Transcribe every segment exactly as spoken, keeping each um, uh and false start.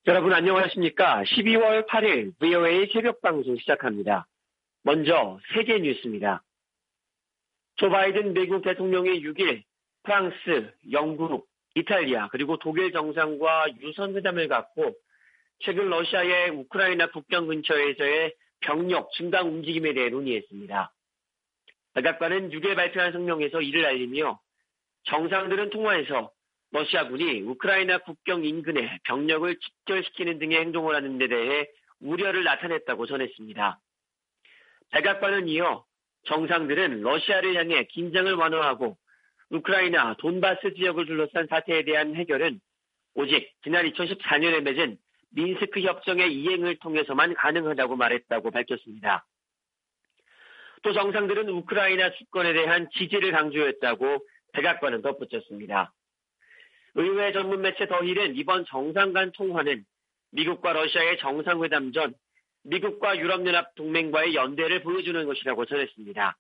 여러분 안녕하십니까? 십이월 팔일 브이오에이 새벽 방송 시작합니다. 먼저 세계 뉴스입니다. 조 바이든 미국 대통령이 육일 프랑스, 영국, 이탈리아 그리고 독일 정상과 유선회담을 갖고 최근 러시아의 우크라이나 국경 근처에서의 병력 증강 움직임에 대해 논의했습니다. 백악관은 육일 발표한 성명에서 이를 알리며 정상들은 통화에서 러시아군이 우크라이나 국경 인근에 병력을 집결시키는 등의 행동을 하는 데 대해 우려를 나타냈다고 전했습니다. 백악관은 이어 정상들은 러시아를 향해 긴장을 완화하고 우크라이나 돈바스 지역을 둘러싼 사태에 대한 해결은 오직 지난 이천십사년에 맺은 민스크 협정의 이행을 통해서만 가능하다고 말했다고 밝혔습니다. 또 정상들은 우크라이나 주권에 대한 지지를 강조했다고 백악관은 덧붙였습니다. 의회 전문 매체 더힐은 이번 정상 간 통화는 미국과 러시아의 정상회담 전 미국과 유럽연합 동맹과의 연대를 보여주는 것이라고 전했습니다.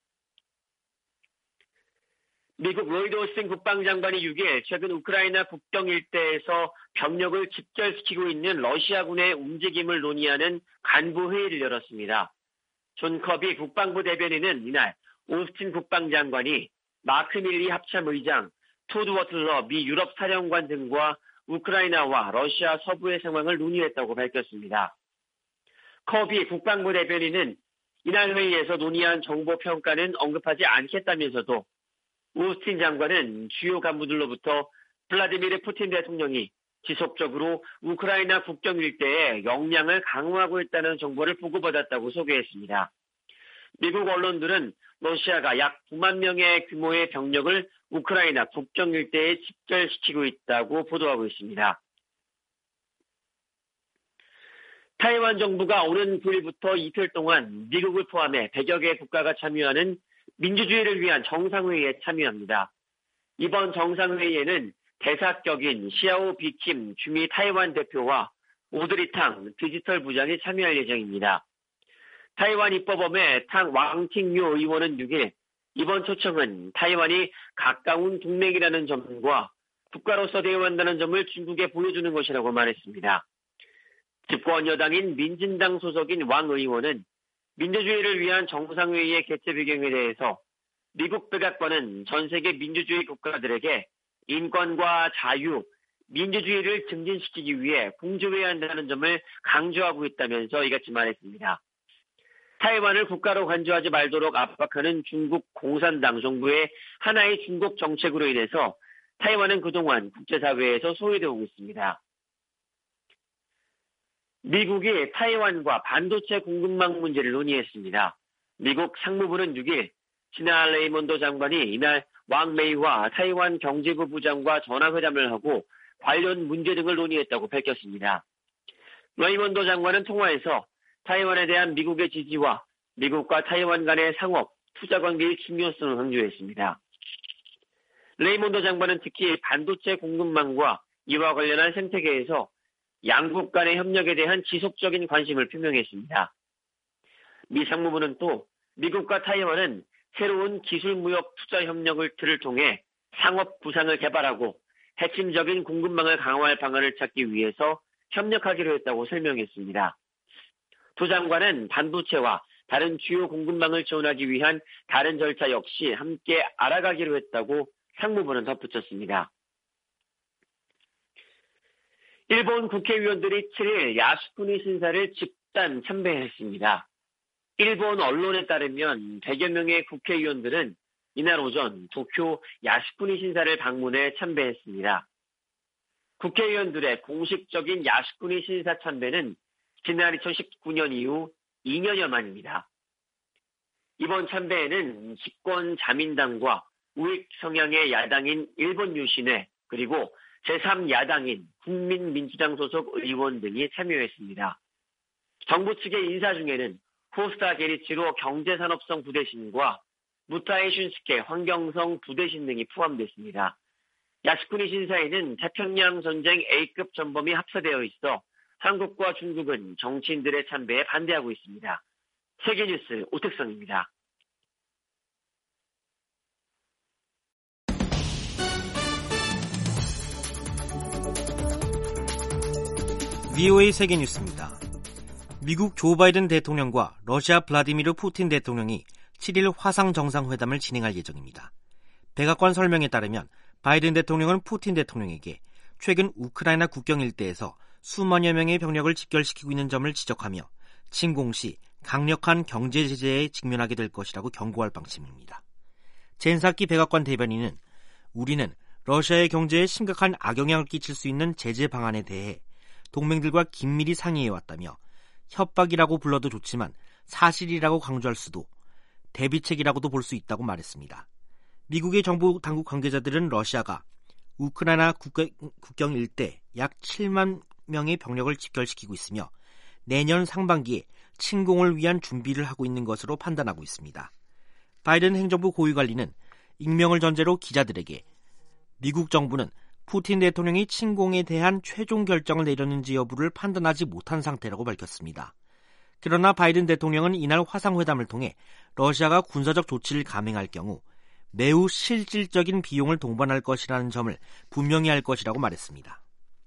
미국 로이드 오스틴 국방장관이 육일 최근 우크라이나 국경 일대에서 병력을 집결시키고 있는 러시아군의 움직임을 논의하는 간부 회의를 열었습니다. 존 커비 국방부 대변인은 이날 오스틴 국방장관이 마크 밀리 합참의장, 토드 워틀러 미 유럽 사령관 등과 우크라이나와 러시아 서부의 상황을 논의했다고 밝혔습니다. 커비 국방부 대변인은 이날 회의에서 논의한 정보 평가는 언급하지 않겠다면서도 오스틴 장관은 주요 간부들로부터 블라디미르 푸틴 대통령이 지속적으로 우크라이나 국경 일대에 역량을 강화하고 있다는 정보를 보고받았다고 소개했습니다. 미국 언론들은 러시아가 약 구만 명의 규모의 병력을 우크라이나 국경 일대에 집결시키고 있다고 보도하고 있습니다. 타이완 정부가 오는 구일부터 이틀 동안 미국을 포함해 백여 개 국가가 참여하는 민주주의를 위한 정상회의에 참여합니다. 이번 정상회의에는 대사격인 시아오 비킴 주미 타이완 대표와 오드리탕 디지털 부장이 참여할 예정입니다. 타이완 입법원의 탕 왕팅유 의원은 육일 이번 초청은 타이완이 가까운 동맹이라는 점과 국가로서 대우한다는 점을 중국에 보여주는 것이라고 말했습니다. 집권 여당인 민진당 소속인 왕 의원은 민주주의를 위한 정상회의의 개최 배경에 대해서 미국 백악관은 전 세계 민주주의 국가들에게 인권과 자유, 민주주의를 증진시키기 위해 공조해야 한다는 점을 강조하고 있다면서 이같이 말했습니다. 타이완을 국가로 간주하지 말도록 압박하는 중국 공산당 정부의 하나의 중국 정책으로 인해서 타이완은 그동안 국제사회에서 소외되고 있습니다. 미국이 타이완과 반도체 공급망 문제를 논의했습니다. 미국 상무부는 육일 시나 레이몬도 장관이 이날 왕 메이와 타이완 경제부 부장과 전화회담을 하고 관련 문제 등을 논의했다고 밝혔습니다. 레이몬도 장관은 통화에서 타이완에 대한 미국의 지지와 미국과 타이완 간의 상업, 투자 관계의 중요성을 강조했습니다. 레이몬도 장관은 특히 반도체 공급망과 이와 관련한 생태계에서 양국 간의 협력에 대한 지속적인 관심을 표명했습니다. 미 상무부는 또 미국과 타이완은 새로운 기술무역 투자 협력을 틀을 통해 상업 구상을 개발하고 핵심적인 공급망을 강화할 방안을 찾기 위해서 협력하기로 했다고 설명했습니다. 두 장관은 반도체와 다른 주요 공급망을 지원하기 위한 다른 절차 역시 함께 알아가기로 했다고 상무부는 덧붙였습니다. 일본 국회의원들이 칠일 야스쿠니 신사를 집단 참배했습니다. 일본 언론에 따르면 백여 명의 국회의원들은 이날 오전 도쿄 야스쿠니 신사를 방문해 참배했습니다. 국회의원들의 공식적인 야스쿠니 신사 참배는 지난 이천십구년 이후 이 년여 만입니다. 이번 참배에는 집권 자민당과 우익 성향의 야당인 일본 유신회 그리고 제삼 야당인 국민민주당 소속 의원 등이 참여했습니다. 정부 측의 인사 중에는 코스타 게리치로 경제산업성 부대신과 무타에 슌스케 환경성 부대신 등이 포함됐습니다. 야스쿠니 신사에는 태평양 전쟁 A급 전범이 합사되어 있어 한국과 중국은 정치인들의 참배에 반대하고 있습니다. 세계뉴스 오택성입니다. 브이오에이 세계뉴스입니다. 미국 조 바이든 대통령과 러시아 블라디미르 푸틴 대통령이 칠 일 화상 정상회담을 진행할 예정입니다. 백악관 설명에 따르면 바이든 대통령은 푸틴 대통령에게 최근 우크라이나 국경 일대에서 수만여 명의 병력을 집결시키고 있는 점을 지적하며 침공 시 강력한 경제 제재에 직면하게 될 것이라고 경고할 방침입니다. 젠사키 백악관 대변인은 우리는 러시아의 경제에 심각한 악영향을 끼칠 수 있는 제재 방안에 대해 동맹들과 긴밀히 상의해왔다며 협박이라고 불러도 좋지만 사실이라고 강조할 수도 대비책이라고도 볼 수 있다고 말했습니다. 미국의 정부 당국 관계자들은 러시아가 우크라이나 국경, 국경 일대 약 칠만 명의 병력을 집결시키고 있으며 내년 상반기에 침공을 위한 준비를 하고 있는 것으로 판단하고 있습니다. 바이든 행정부 고위관리는 익명을 전제로 기자들에게 미국 정부는 푸틴 대통령이 침공에 대한 최종 결정을 내렸는지 여부를 판단하지 못한 상태라고 밝혔습니다. 그러나 바이든 대통령은 이날 화상회담을 통해 러시아가 군사적 조치를 감행할 경우 매우 실질적인 비용을 동반할 것이라는 점을 분명히 할 것이라고 말했습니다.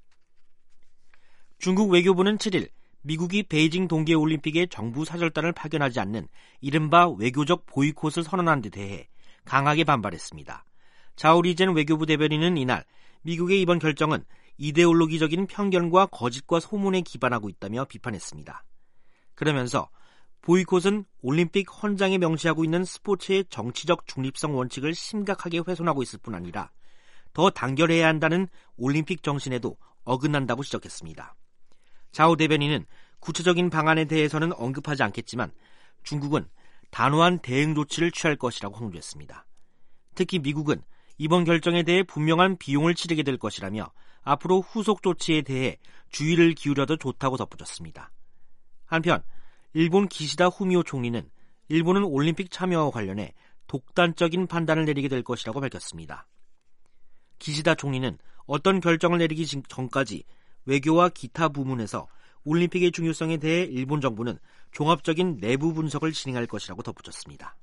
중국 외교부는 칠 일 미국이 베이징 동계올림픽에 정부 사절단을 파견하지 않는 이른바 외교적 보이콧을 선언한 데 대해 강하게 반발했습니다. 자오리젠 외교부 대변인은 이날 미국의 이번 결정은 이데올로기적인 편견과 거짓과 소문에 기반하고 있다며 비판했습니다. 그러면서 보이콧은 올림픽 헌장에 명시하고 있는 스포츠의 정치적 중립성 원칙을 심각하게 훼손하고 있을 뿐 아니라 더 단결해야 한다는 올림픽 정신에도 어긋난다고 지적했습니다. 자오 대변인은 구체적인 방안에 대해서는 언급하지 않겠지만 중국은 단호한 대응 조치를 취할 것이라고 강조했습니다. 특히 미국은 이번 결정에 대해 분명한 비용을 치르게 될 것이라며 앞으로 후속 조치에 대해 주의를 기울여도 좋다고 덧붙였습니다. 한편 일본 기시다 후미오 총리는 일본은 올림픽 참여와 관련해 독단적인 판단을 내리게 될 것이라고 밝혔습니다. 기시다 총리는 어떤 결정을 내리기 전까지 외교와 기타 부문에서 올림픽의 중요성에 대해 일본 정부는 종합적인 내부 분석을 진행할 것이라고 덧붙였습니다.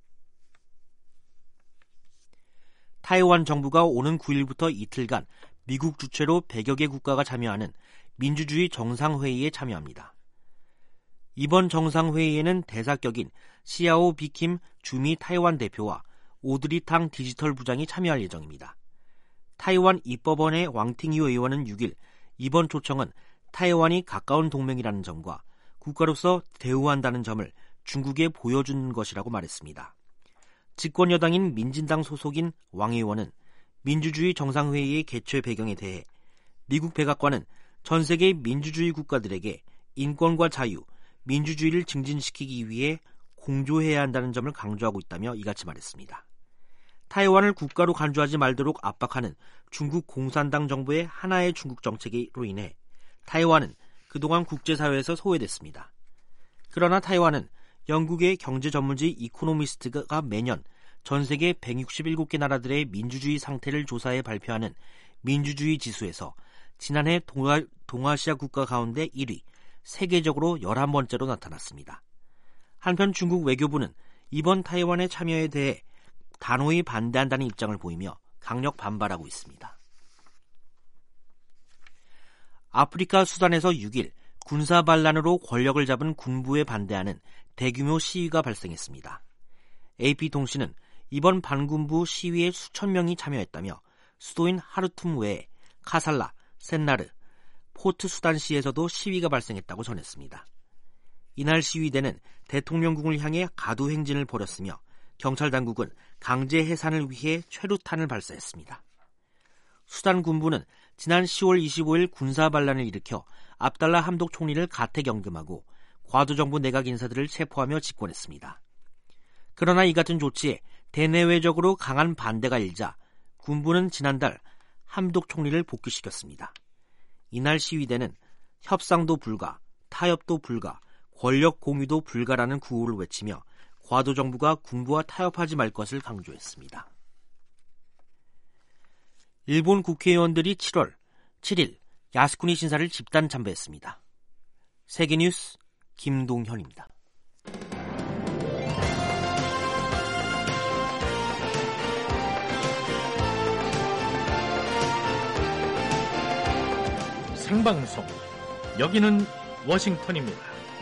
타이완 정부가 오는 구 일부터 이틀간 미국 주최로 백여 개 국가가 참여하는 민주주의 정상회의에 참여합니다. 이번 정상회의에는 대사격인 시아오 비킴 주미 타이완 대표와 오드리 탕 디지털 부장이 참여할 예정입니다. 타이완 입법원의 왕팅유 의원은 육 일 이번 초청은 타이완이 가까운 동맹이라는 점과 국가로서 대우한다는 점을 중국에 보여준 것이라고 말했습니다. 집권여당인 민진당 소속인 왕 의원은 민주주의 정상회의의 개최 배경에 대해 미국 백악관은 전 세계 민주주의 국가들에게 인권과 자유, 민주주의를 증진시키기 위해 공조해야 한다는 점을 강조하고 있다며 이같이 말했습니다. 타이완을 국가로 간주하지 말도록 압박하는 중국 공산당 정부의 하나의 중국 정책으로 인해 타이완은 그동안 국제사회에서 소외됐습니다. 그러나 타이완은 영국의 경제 전문지 이코노미스트가 매년 전 세계 백육십칠 개 나라들의 민주주의 상태를 조사해 발표하는 민주주의 지수에서 지난해 동아, 동아시아 국가 가운데 일 위, 세계적으로 열한 번째로 나타났습니다. 한편 중국 외교부는 이번 타이완의 참여에 대해 단호히 반대한다는 입장을 보이며 강력 반발하고 있습니다. 아프리카 수단에서 육 일 군사 반란으로 권력을 잡은 군부에 반대하는 대규모 시위가 발생했습니다. 에이피통신은 이번 반군부 시위에 수천 명이 참여했다며 수도인 하르툼 외에 카살라, 센나르, 포트 수단시에서도 시위가 발생했다고 전했습니다. 이날 시위대는 대통령궁을 향해 가두 행진을 벌였으며 경찰 당국은 강제 해산을 위해 최루탄을 발사했습니다. 수단 군부는 지난 시월 이십오일 군사 반란을 일으켜 압달라 함독 총리를 가택연금하고 과도정부 내각 인사들을 체포하며 집권했습니다. 그러나 이 같은 조치에 대내외적으로 강한 반대가 일자 군부는 지난달 함독 총리를 복귀시켰습니다. 이날 시위대는 협상도 불가, 타협도 불가, 권력 공유도 불가라는 구호를 외치며 과도정부가 군부와 타협하지 말 것을 강조했습니다. 일본 국회의원들이 칠월 칠 일 야스쿠니 신사를 집단 참배했습니다. 세계뉴스 김동현입니다. 생방송 여기는 워싱턴입니다.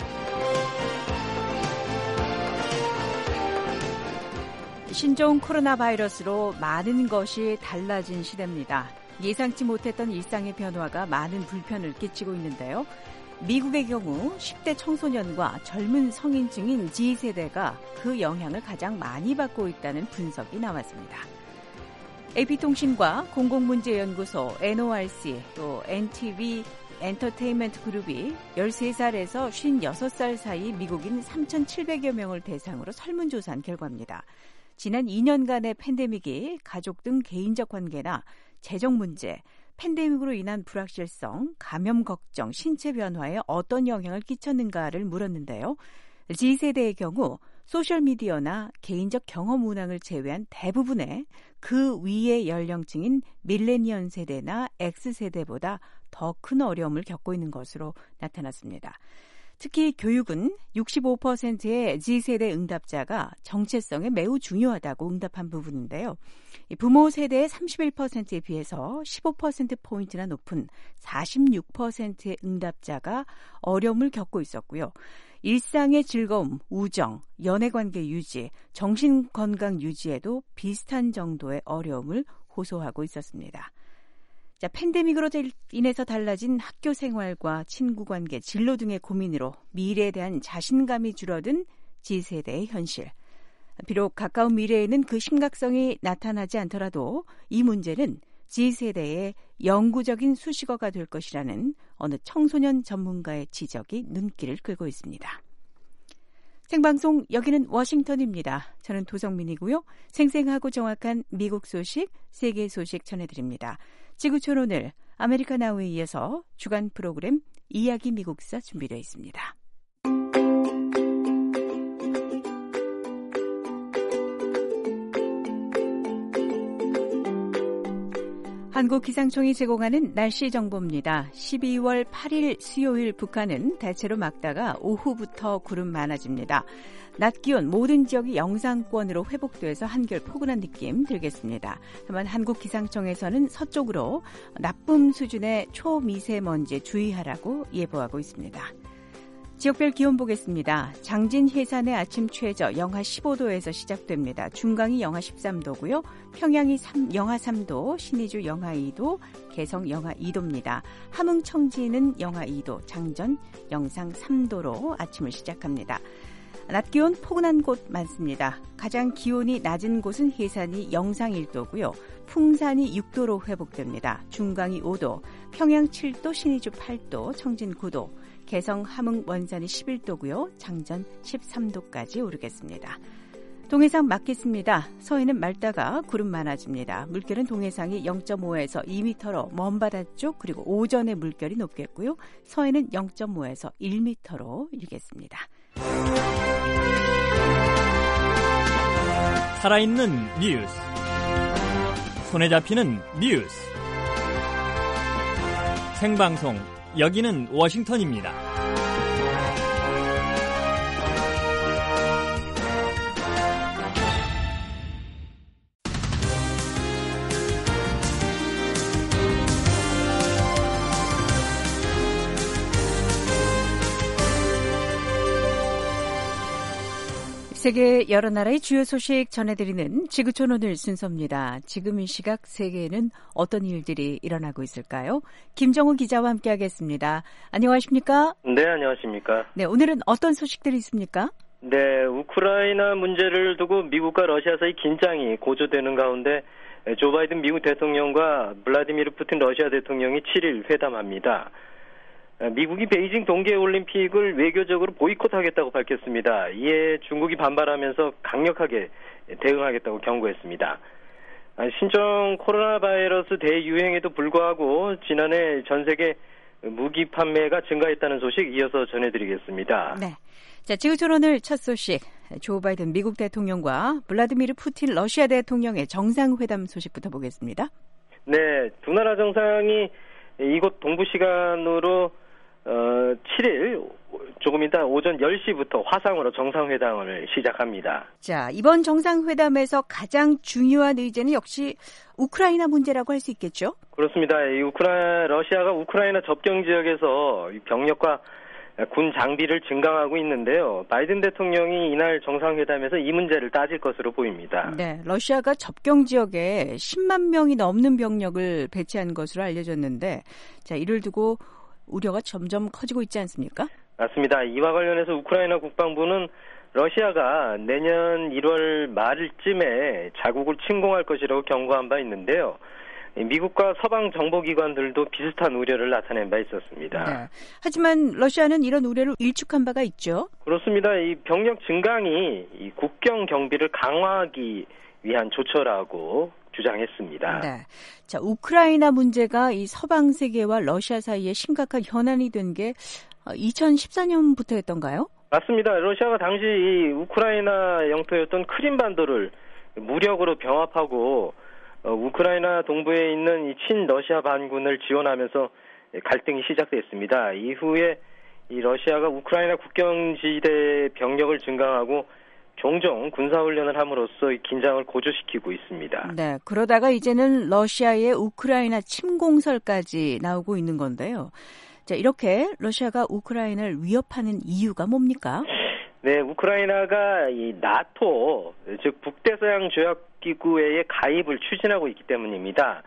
신종 코로나 바이러스로 많은 것이 달라진 시대입니다. 예상치 못했던 일상의 변화가 많은 불편을 끼치고 있는데요. 미국의 경우 십 대 청소년과 젊은 성인층인 지 세대가 그 영향을 가장 많이 받고 있다는 분석이 나왔습니다. 에이피통신과 공공문제연구소 엔 오 알 씨 또 엔 티 비 엔터테인먼트 그룹이 열세 살에서 쉰여섯 살 사이 미국인 삼천칠백여 명을 대상으로 설문조사한 결과입니다. 지난 이 년간의 팬데믹이 가족 등 개인적 관계나 재정 문제, 팬데믹으로 인한 불확실성, 감염 걱정, 신체 변화에 어떤 영향을 끼쳤는가를 물었는데요. 지 세대의 경우 소셜미디어나 개인적 경험 문항을 제외한 대부분의 그 위의 연령층인 밀레니얼 세대나 X세대보다 더 큰 어려움을 겪고 있는 것으로 나타났습니다. 특히 교육은 육십오 퍼센트의 지 세대 응답자가 정체성에 매우 중요하다고 응답한 부분인데요. 부모 세대의 삼십일 퍼센트에 비해서 십오 퍼센트포인트나 높은 사십육 퍼센트의 응답자가 어려움을 겪고 있었고요. 일상의 즐거움, 우정, 연애관계 유지, 정신건강 유지에도 비슷한 정도의 어려움을 호소하고 있었습니다. 자, 팬데믹으로 인해서 달라진 학교 생활과 친구 관계, 진로 등의 고민으로 미래에 대한 자신감이 줄어든 지 세대의 현실. 비록 가까운 미래에는 그 심각성이 나타나지 않더라도 이 문제는 지 세대의 영구적인 수식어가 될 것이라는 어느 청소년 전문가의 지적이 눈길을 끌고 있습니다. 생방송 여기는 워싱턴입니다. 저는 도성민이고요. 생생하고 정확한 미국 소식, 세계 소식 전해드립니다. 지구촌 오늘 아메리카 나우에 이어서 주간 프로그램 이야기 미국사 준비되어 있습니다. 한국기상청이 제공하는 날씨 정보입니다. 십이월 팔일 수요일 북한은 대체로 맑다가 오후부터 구름 많아집니다. 낮 기온 모든 지역이 영상권으로 회복돼서 한결 포근한 느낌 들겠습니다. 다만 한국기상청에서는 서쪽으로 나쁨 수준의 초미세먼지 주의하라고 예보하고 있습니다. 지역별 기온 보겠습니다. 장진 해산의 아침 최저 영하 십오 도에서 시작됩니다. 중강이 영하 십삼 도고요. 평양이 영하 삼 도, 신의주 영하 이 도, 개성 영하 이 도입니다. 함흥 청지는 영하 이 도, 장전 영상 삼 도로 아침을 시작합니다. 낮 기온 포근한 곳 많습니다. 가장 기온이 낮은 곳은 해산이 영상 일 도고요. 풍산이 육 도로 회복됩니다. 중강이 오 도, 평양 칠 도, 신의주 팔 도, 청진 구 도, 개성, 함흥, 원산이 십일 도고요. 장전 십삼 도까지 오르겠습니다. 동해상 맑겠습니다. 서해는 맑다가 구름 많아집니다. 물결은 동해상이 영 점 오에서 이 미터로 먼바다 쪽 그리고 오전에 물결이 높겠고요. 서해는 영 점 오에서 일 미터로 일겠습니다. 살아있는 뉴스, 손에 잡히는 뉴스, 생방송 여기는 워싱턴입니다. 세계 여러 나라의 주요 소식 전해드리는 지구촌 오늘 순서입니다. 지금 이 시각 세계에는 어떤 일들이 일어나고 있을까요? 김정우 기자와 함께하겠습니다. 안녕하십니까? 네, 안녕하십니까? 네, 오늘은 어떤 소식들이 있습니까? 네, 우크라이나 문제를 두고 미국과 러시아 사이 긴장이 고조되는 가운데 조 바이든 미국 대통령과 블라디미르 푸틴 러시아 대통령이 칠일 회담합니다. 미국이 베이징 동계올림픽을 외교적으로 보이콧하겠다고 밝혔습니다. 이에 중국이 반발하면서 강력하게 대응하겠다고 경고했습니다. 신종 코로나 바이러스 대유행에도 불구하고 지난해 전 세계 무기 판매가 증가했다는 소식 이어서 전해드리겠습니다. 네, 자, 지구촌 오늘 첫 소식, 조 바이든 미국 대통령과 블라디미르 푸틴 러시아 대통령의 정상회담 소식부터 보겠습니다. 네, 두 나라 정상이 이곳 동부 시간으로 어, 칠 일 조금 이따 오전 열 시부터 화상으로 정상회담을 시작합니다. 자, 이번 정상회담에서 가장 중요한 의제는 역시 우크라이나 문제라고 할 수 있겠죠? 그렇습니다. 이 우크라 러시아가 우크라이나 접경 지역에서 병력과 군 장비를 증강하고 있는데요. 바이든 대통령이 이날 정상회담에서 이 문제를 따질 것으로 보입니다. 네, 러시아가 접경 지역에 십만 명이 넘는 병력을 배치한 것으로 알려졌는데, 자, 이를 두고 우려가 점점 커지고 있지 않습니까? 맞습니다. 이와 관련해서 우크라이나 국방부는 러시아가 내년 일월 말쯤에 자국을 침공할 것이라고 경고한 바 있는데요. 미국과 서방 정보기관들도 비슷한 우려를 나타낸 바 있었습니다. 네. 하지만 러시아는 이런 우려를 일축한 바가 있죠. 그렇습니다. 이 병력 증강이 이 국경 경비를 강화하기 위한 조처라고 주장했습니다. 네. 자, 우크라이나 문제가 이 서방 세계와 러시아 사이에 심각한 현안이 된 게 이천십사 년부터였던가요? 맞습니다. 러시아가 당시 이 우크라이나 영토였던 크림반도를 무력으로 병합하고 어, 우크라이나 동부에 있는 이 친러시아 반군을 지원하면서 갈등이 시작됐습니다. 이후에 이 러시아가 우크라이나 국경지대 병력을 증강하고 종종 군사훈련을 함으로써 이 긴장을 고조시키고 있습니다. 네, 그러다가 이제는 러시아의 우크라이나 침공설까지 나오고 있는 건데요. 자, 이렇게 러시아가 우크라이나를 위협하는 이유가 뭡니까? 네, 우크라이나가 이 나토, 즉 북대서양 조약기구에 가입을 추진하고 있기 때문입니다.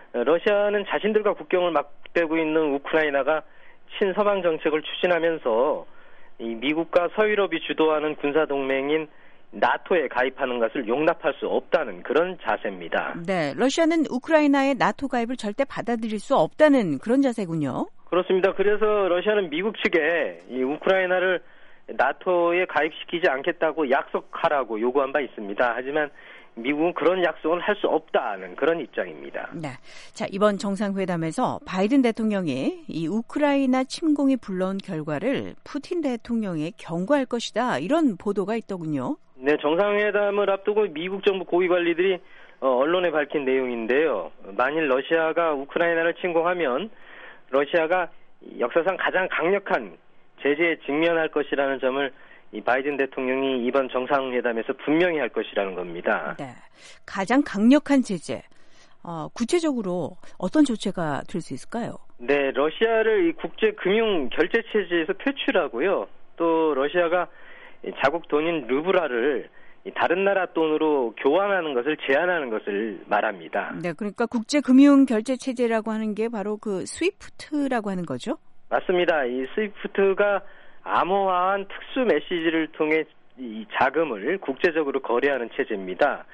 러시아는 자신들과 국경을 맞대고 있는 우크라이나가 친서방 정책을 추진하면서 이 미국과 서유럽이 주도하는 군사동맹인 나토에 가입하는 것을 용납할 수 없다는 그런 자세입니다. 네, 러시아는 우크라이나의 나토 가입을 절대 받아들일 수 없다는 그런 자세군요. 그렇습니다. 그래서 러시아는 미국 측에 이 우크라이나를 나토에 가입시키지 않겠다고 약속하라고 요구한 바 있습니다. 하지만 미국은 그런 약속은 할 수 없다는 그런 입장입니다. 네. 자, 이번 정상회담에서 바이든 대통령이 이 우크라이나 침공이 불러온 결과를 푸틴 대통령에 경고할 것이다. 이런 보도가 있더군요. 네, 정상회담을 앞두고 미국 정부 고위 관리들이 어, 언론에 밝힌 내용인데요. 만일 러시아가 우크라이나를 침공하면 러시아가 역사상 가장 강력한 제재에 직면할 것이라는 점을 이 바이든 대통령이 이번 정상회담에서 분명히 할 것이라는 겁니다. 네, 가장 강력한 제재. 어, 구체적으로 어떤 조치가 될 수 있을까요? 네, 러시아를 이 국제 금융 결제 체제에서 퇴출하고요. 또 러시아가 자국 돈인 루블화를 다른 나라 돈으로 교환하는 것을 제한하는 것을 말합니다. 네, 그러니까 국제 금융 결제 체제라고 하는 게 바로 그 스위프트라고 하는 거죠? 맞습니다. 이 스위프트가 암호화한 특수 메시지를 통해 이 자금을 국제적으로 거래하는 체제입니다.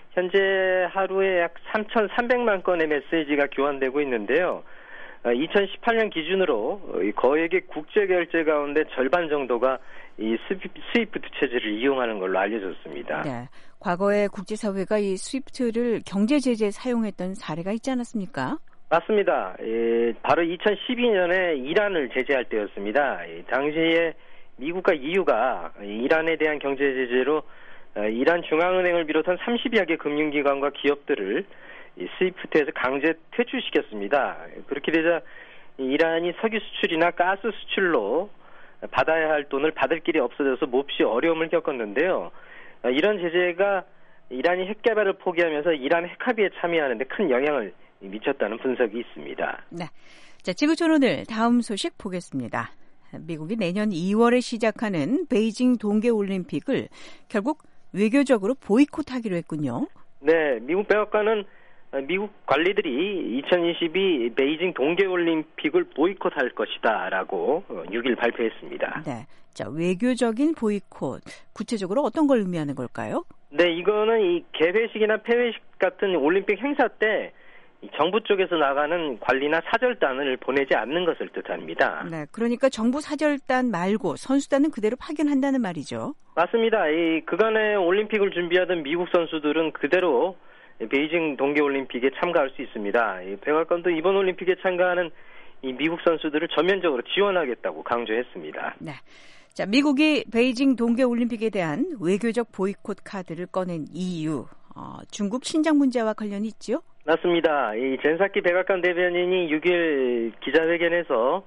현재 하루에 약 삼천삼백만 건의 메시지가 교환되고 있는데요. 이천십팔 년 기준으로 거액의 국제 결제 가운데 절반 정도가 이 스위프트 체제를 이용하는 걸로 알려졌습니다. 네, 과거에 국제사회가 이 스위프트를 경제 제재에 사용했던 사례가 있지 않았습니까? 맞습니다. 예, 바로 이천십이 년에 이란을 제재할 때였습니다. 예, 당시에 미국과 이유가 이란에 대한 경제 제재로 이란 중앙은행을 비롯한 삼십여 개 금융기관과 기업들을 이 스위프트에서 강제 퇴출시켰습니다. 그렇게 되자 이란이 석유 수출이나 가스 수출로 받아야 할 돈을 받을 길이 없어져서 몹시 어려움을 겪었는데요. 이런 제재가 이란이 핵 개발을 포기하면서 이란 핵합의에 참여하는 데 큰 영향을 미쳤다는 분석이 있습니다. 네, 자, 지구촌 오늘 다음 소식 보겠습니다. 미국이 내년 이월에 시작하는 베이징 동계올림픽을 결국 외교적으로 보이콧하기로 했군요. 네, 미국 백악관은 미국 관리들이 이천이십이 베이징 동계올림픽을 보이콧할 것이다라고 육 일 발표했습니다. 네, 자, 외교적인 보이콧, 구체적으로 어떤 걸 의미하는 걸까요? 네, 이거는 이 개회식이나 폐회식 같은 올림픽 행사 때 정부 쪽에서 나가는 관리나 사절단을 보내지 않는 것을 뜻합니다. 네, 그러니까 정부 사절단 말고 선수단은 그대로 파견한다는 말이죠. 맞습니다. 이 그간의 올림픽을 준비하던 미국 선수들은 그대로 베이징 동계올림픽에 참가할 수 있습니다. 이 백악관도 이번 올림픽에 참가하는 이 미국 선수들을 전면적으로 지원하겠다고 강조했습니다. 네, 자, 미국이 베이징 동계올림픽에 대한 외교적 보이콧 카드를 꺼낸 이유, 어, 중국 신장 문제와 관련이 있죠? 맞습니다. 이 젠사키 백악관 대변인이 육 일 기자회견에서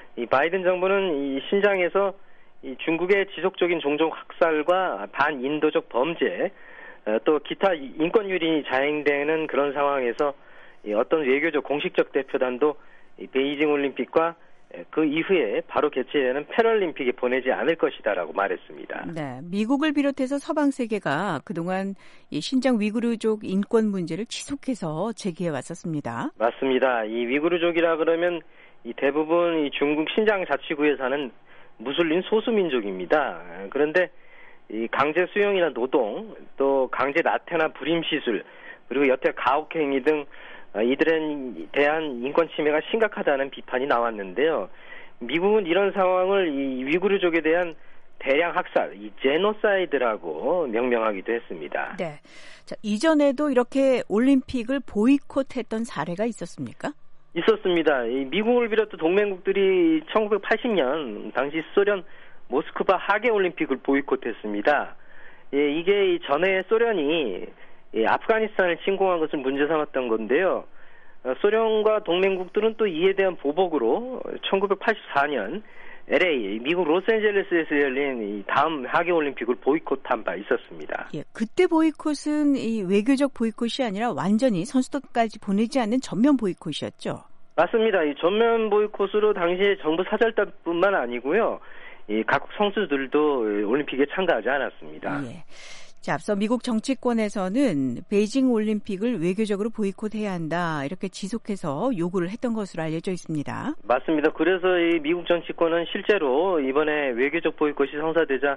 이 바이든 정부는 이 신장에서 이 중국의 지속적인 종족 학살과 반인도적 범죄, 또 기타 인권 유린이 자행되는 그런 상황에서 어떤 외교적 공식적 대표단도 베이징 올림픽과 그 이후에 바로 개최되는 패럴림픽에 보내지 않을 것이다라고 말했습니다. 네, 미국을 비롯해서 서방 세계가 그동안 이 신장 위구르족 인권 문제를 지속해서 제기해 왔었습니다. 맞습니다. 이 위구르족이라 그러면 이 대부분 이 중국 신장 자치구에 사는 무슬림 소수민족입니다. 그런데 이 강제 수용이나 노동, 또 강제 나태나 불임 시술, 그리고 여태 가혹행위 등 이들에 대한 인권 침해가 심각하다는 비판이 나왔는데요. 미국은 이런 상황을 이 위구르족에 대한 대량 학살, 이 제노사이드라고 명명하기도 했습니다. 네. 자, 이전에도 이렇게 올림픽을 보이콧했던 사례가 있었습니까? 있었습니다. 이 미국을 비롯한 동맹국들이 천구백팔십 년 당시 소련 모스크바 하계 올림픽을 보이콧했습니다. 예, 이게 전에 소련이 예, 아프가니스탄을 침공한 것을 문제 삼았던 건데요. 어, 소련과 동맹국들은 또 이에 대한 보복으로 천구백팔십사 년 엘에이 미국 로스앤젤레스에서 열린 이 다음 하계 올림픽을 보이콧한 바 있었습니다. 예, 그때 보이콧은 이 외교적 보이콧이 아니라 완전히 선수단까지 보내지 않는 전면 보이콧이었죠. 맞습니다. 이 전면 보이콧으로 당시에 정부 사절단뿐만 아니고요. 이 각국 선수들도 올림픽에 참가하지 않았습니다. 예. 자, 앞서 미국 정치권에서는 베이징 올림픽을 외교적으로 보이콧해야 한다 이렇게 지속해서 요구를 했던 것으로 알려져 있습니다. 맞습니다. 그래서 이 미국 정치권은 실제로 이번에 외교적 보이콧이 성사되자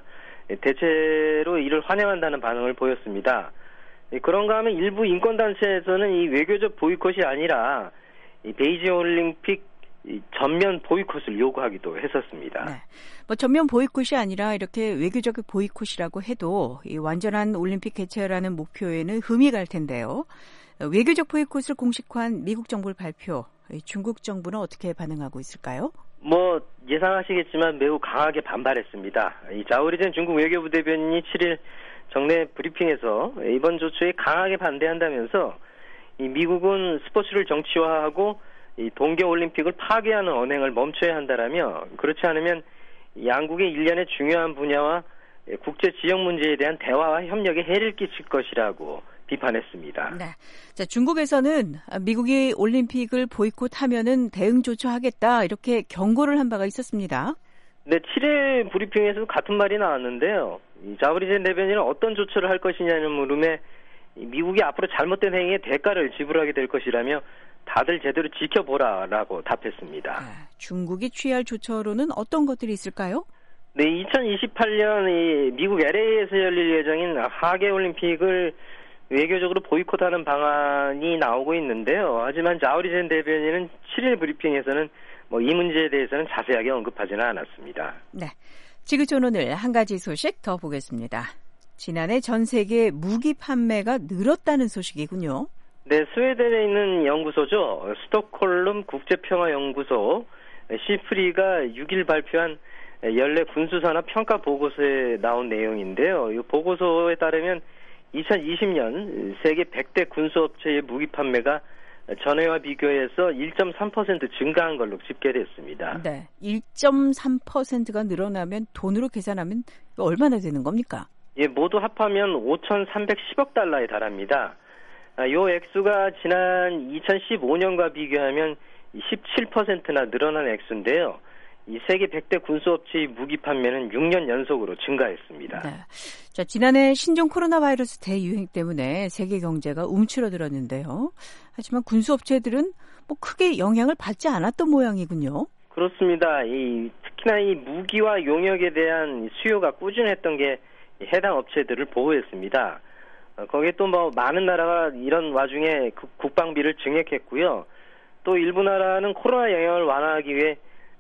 대체로 이를 환영한다는 반응을 보였습니다. 그런가 하면 일부 인권단체에서는 이 외교적 보이콧이 아니라 이 베이징 올림픽 이 전면 보이콧을 요구하기도 했었습니다. 네. 뭐 전면 보이콧이 아니라 이렇게 외교적 보이콧이라고 해도 이 완전한 올림픽 개최라는 목표에는 흠이 갈 텐데요. 외교적 보이콧을 공식화한 미국 정부의 발표, 중국 정부는 어떻게 반응하고 있을까요? 뭐 예상하시겠지만 매우 강하게 반발했습니다. 이 자오리젠 중국 외교부 대변인이 칠 일 정례 브리핑에서 이번 조치에 강하게 반대한다면서 이 미국은 스포츠를 정치화하고 이 동계올림픽을 파괴하는 언행을 멈춰야 한다라며 그렇지 않으면 양국의 일련의 중요한 분야와 국제 지역 문제에 대한 대화와 협력에 해를 끼칠 것이라고 비판했습니다. 네. 자, 중국에서는 미국이 올림픽을 보이콧하면은 대응 조처하겠다 이렇게 경고를 한 바가 있었습니다. 네, 칠 일 브리핑에서도 같은 말이 나왔는데요. 이 자오리젠 대변인은 어떤 조처를 할 것이냐는 물음에 미국이 앞으로 잘못된 행위의 대가를 지불하게 될 것이라며 다들 제대로 지켜보라라고 답했습니다. 아, 중국이 취할 조처로는 어떤 것들이 있을까요? 네, 이천이십팔 년 이 미국 엘에이에서 열릴 예정인 하계올림픽을 외교적으로 보이콧하는 방안이 나오고 있는데요. 하지만 자오리젠 대변인은 칠 일 브리핑에서는 뭐 이 문제에 대해서는 자세하게 언급하지는 않았습니다. 네, 지구촌 오늘 한 가지 소식 더 보겠습니다. 지난해 전 세계 무기 판매가 늘었다는 소식이군요. 네, 스웨덴에 있는 연구소죠. 스톡홀름 국제평화연구소 시프리가 육 일 발표한 연례 군수산업 평가 보고서에 나온 내용인데요. 이 보고서에 따르면 이천이십 년 세계 백 대 군수업체의 무기 판매가 전해와 비교해서 일 점 삼 퍼센트 증가한 걸로 집계됐습니다. 네, 일 점 삼 퍼센트가 늘어나면 돈으로 계산하면 얼마나 되는 겁니까? 예, 모두 합하면 오천삼백십억 달러에 달합니다. 이 액수가 지난 이천십오 년과 비교하면 십칠 퍼센트나 늘어난 액수인데요. 이 세계 백 대 군수업체의 무기 판매는 육 년 연속으로 증가했습니다. 네. 자, 지난해 신종 코로나 바이러스 대유행 때문에 세계 경제가 움츠러들었는데요. 하지만 군수업체들은 뭐 크게 영향을 받지 않았던 모양이군요. 그렇습니다. 이, 특히나 이 무기와 용역에 대한 수요가 꾸준했던 게 해당 업체들을 보호했습니다. 거기에 또 뭐 많은 나라가 이런 와중에 국방비를 증액했고요. 또 일부 나라는 코로나 영향을 완화하기 위해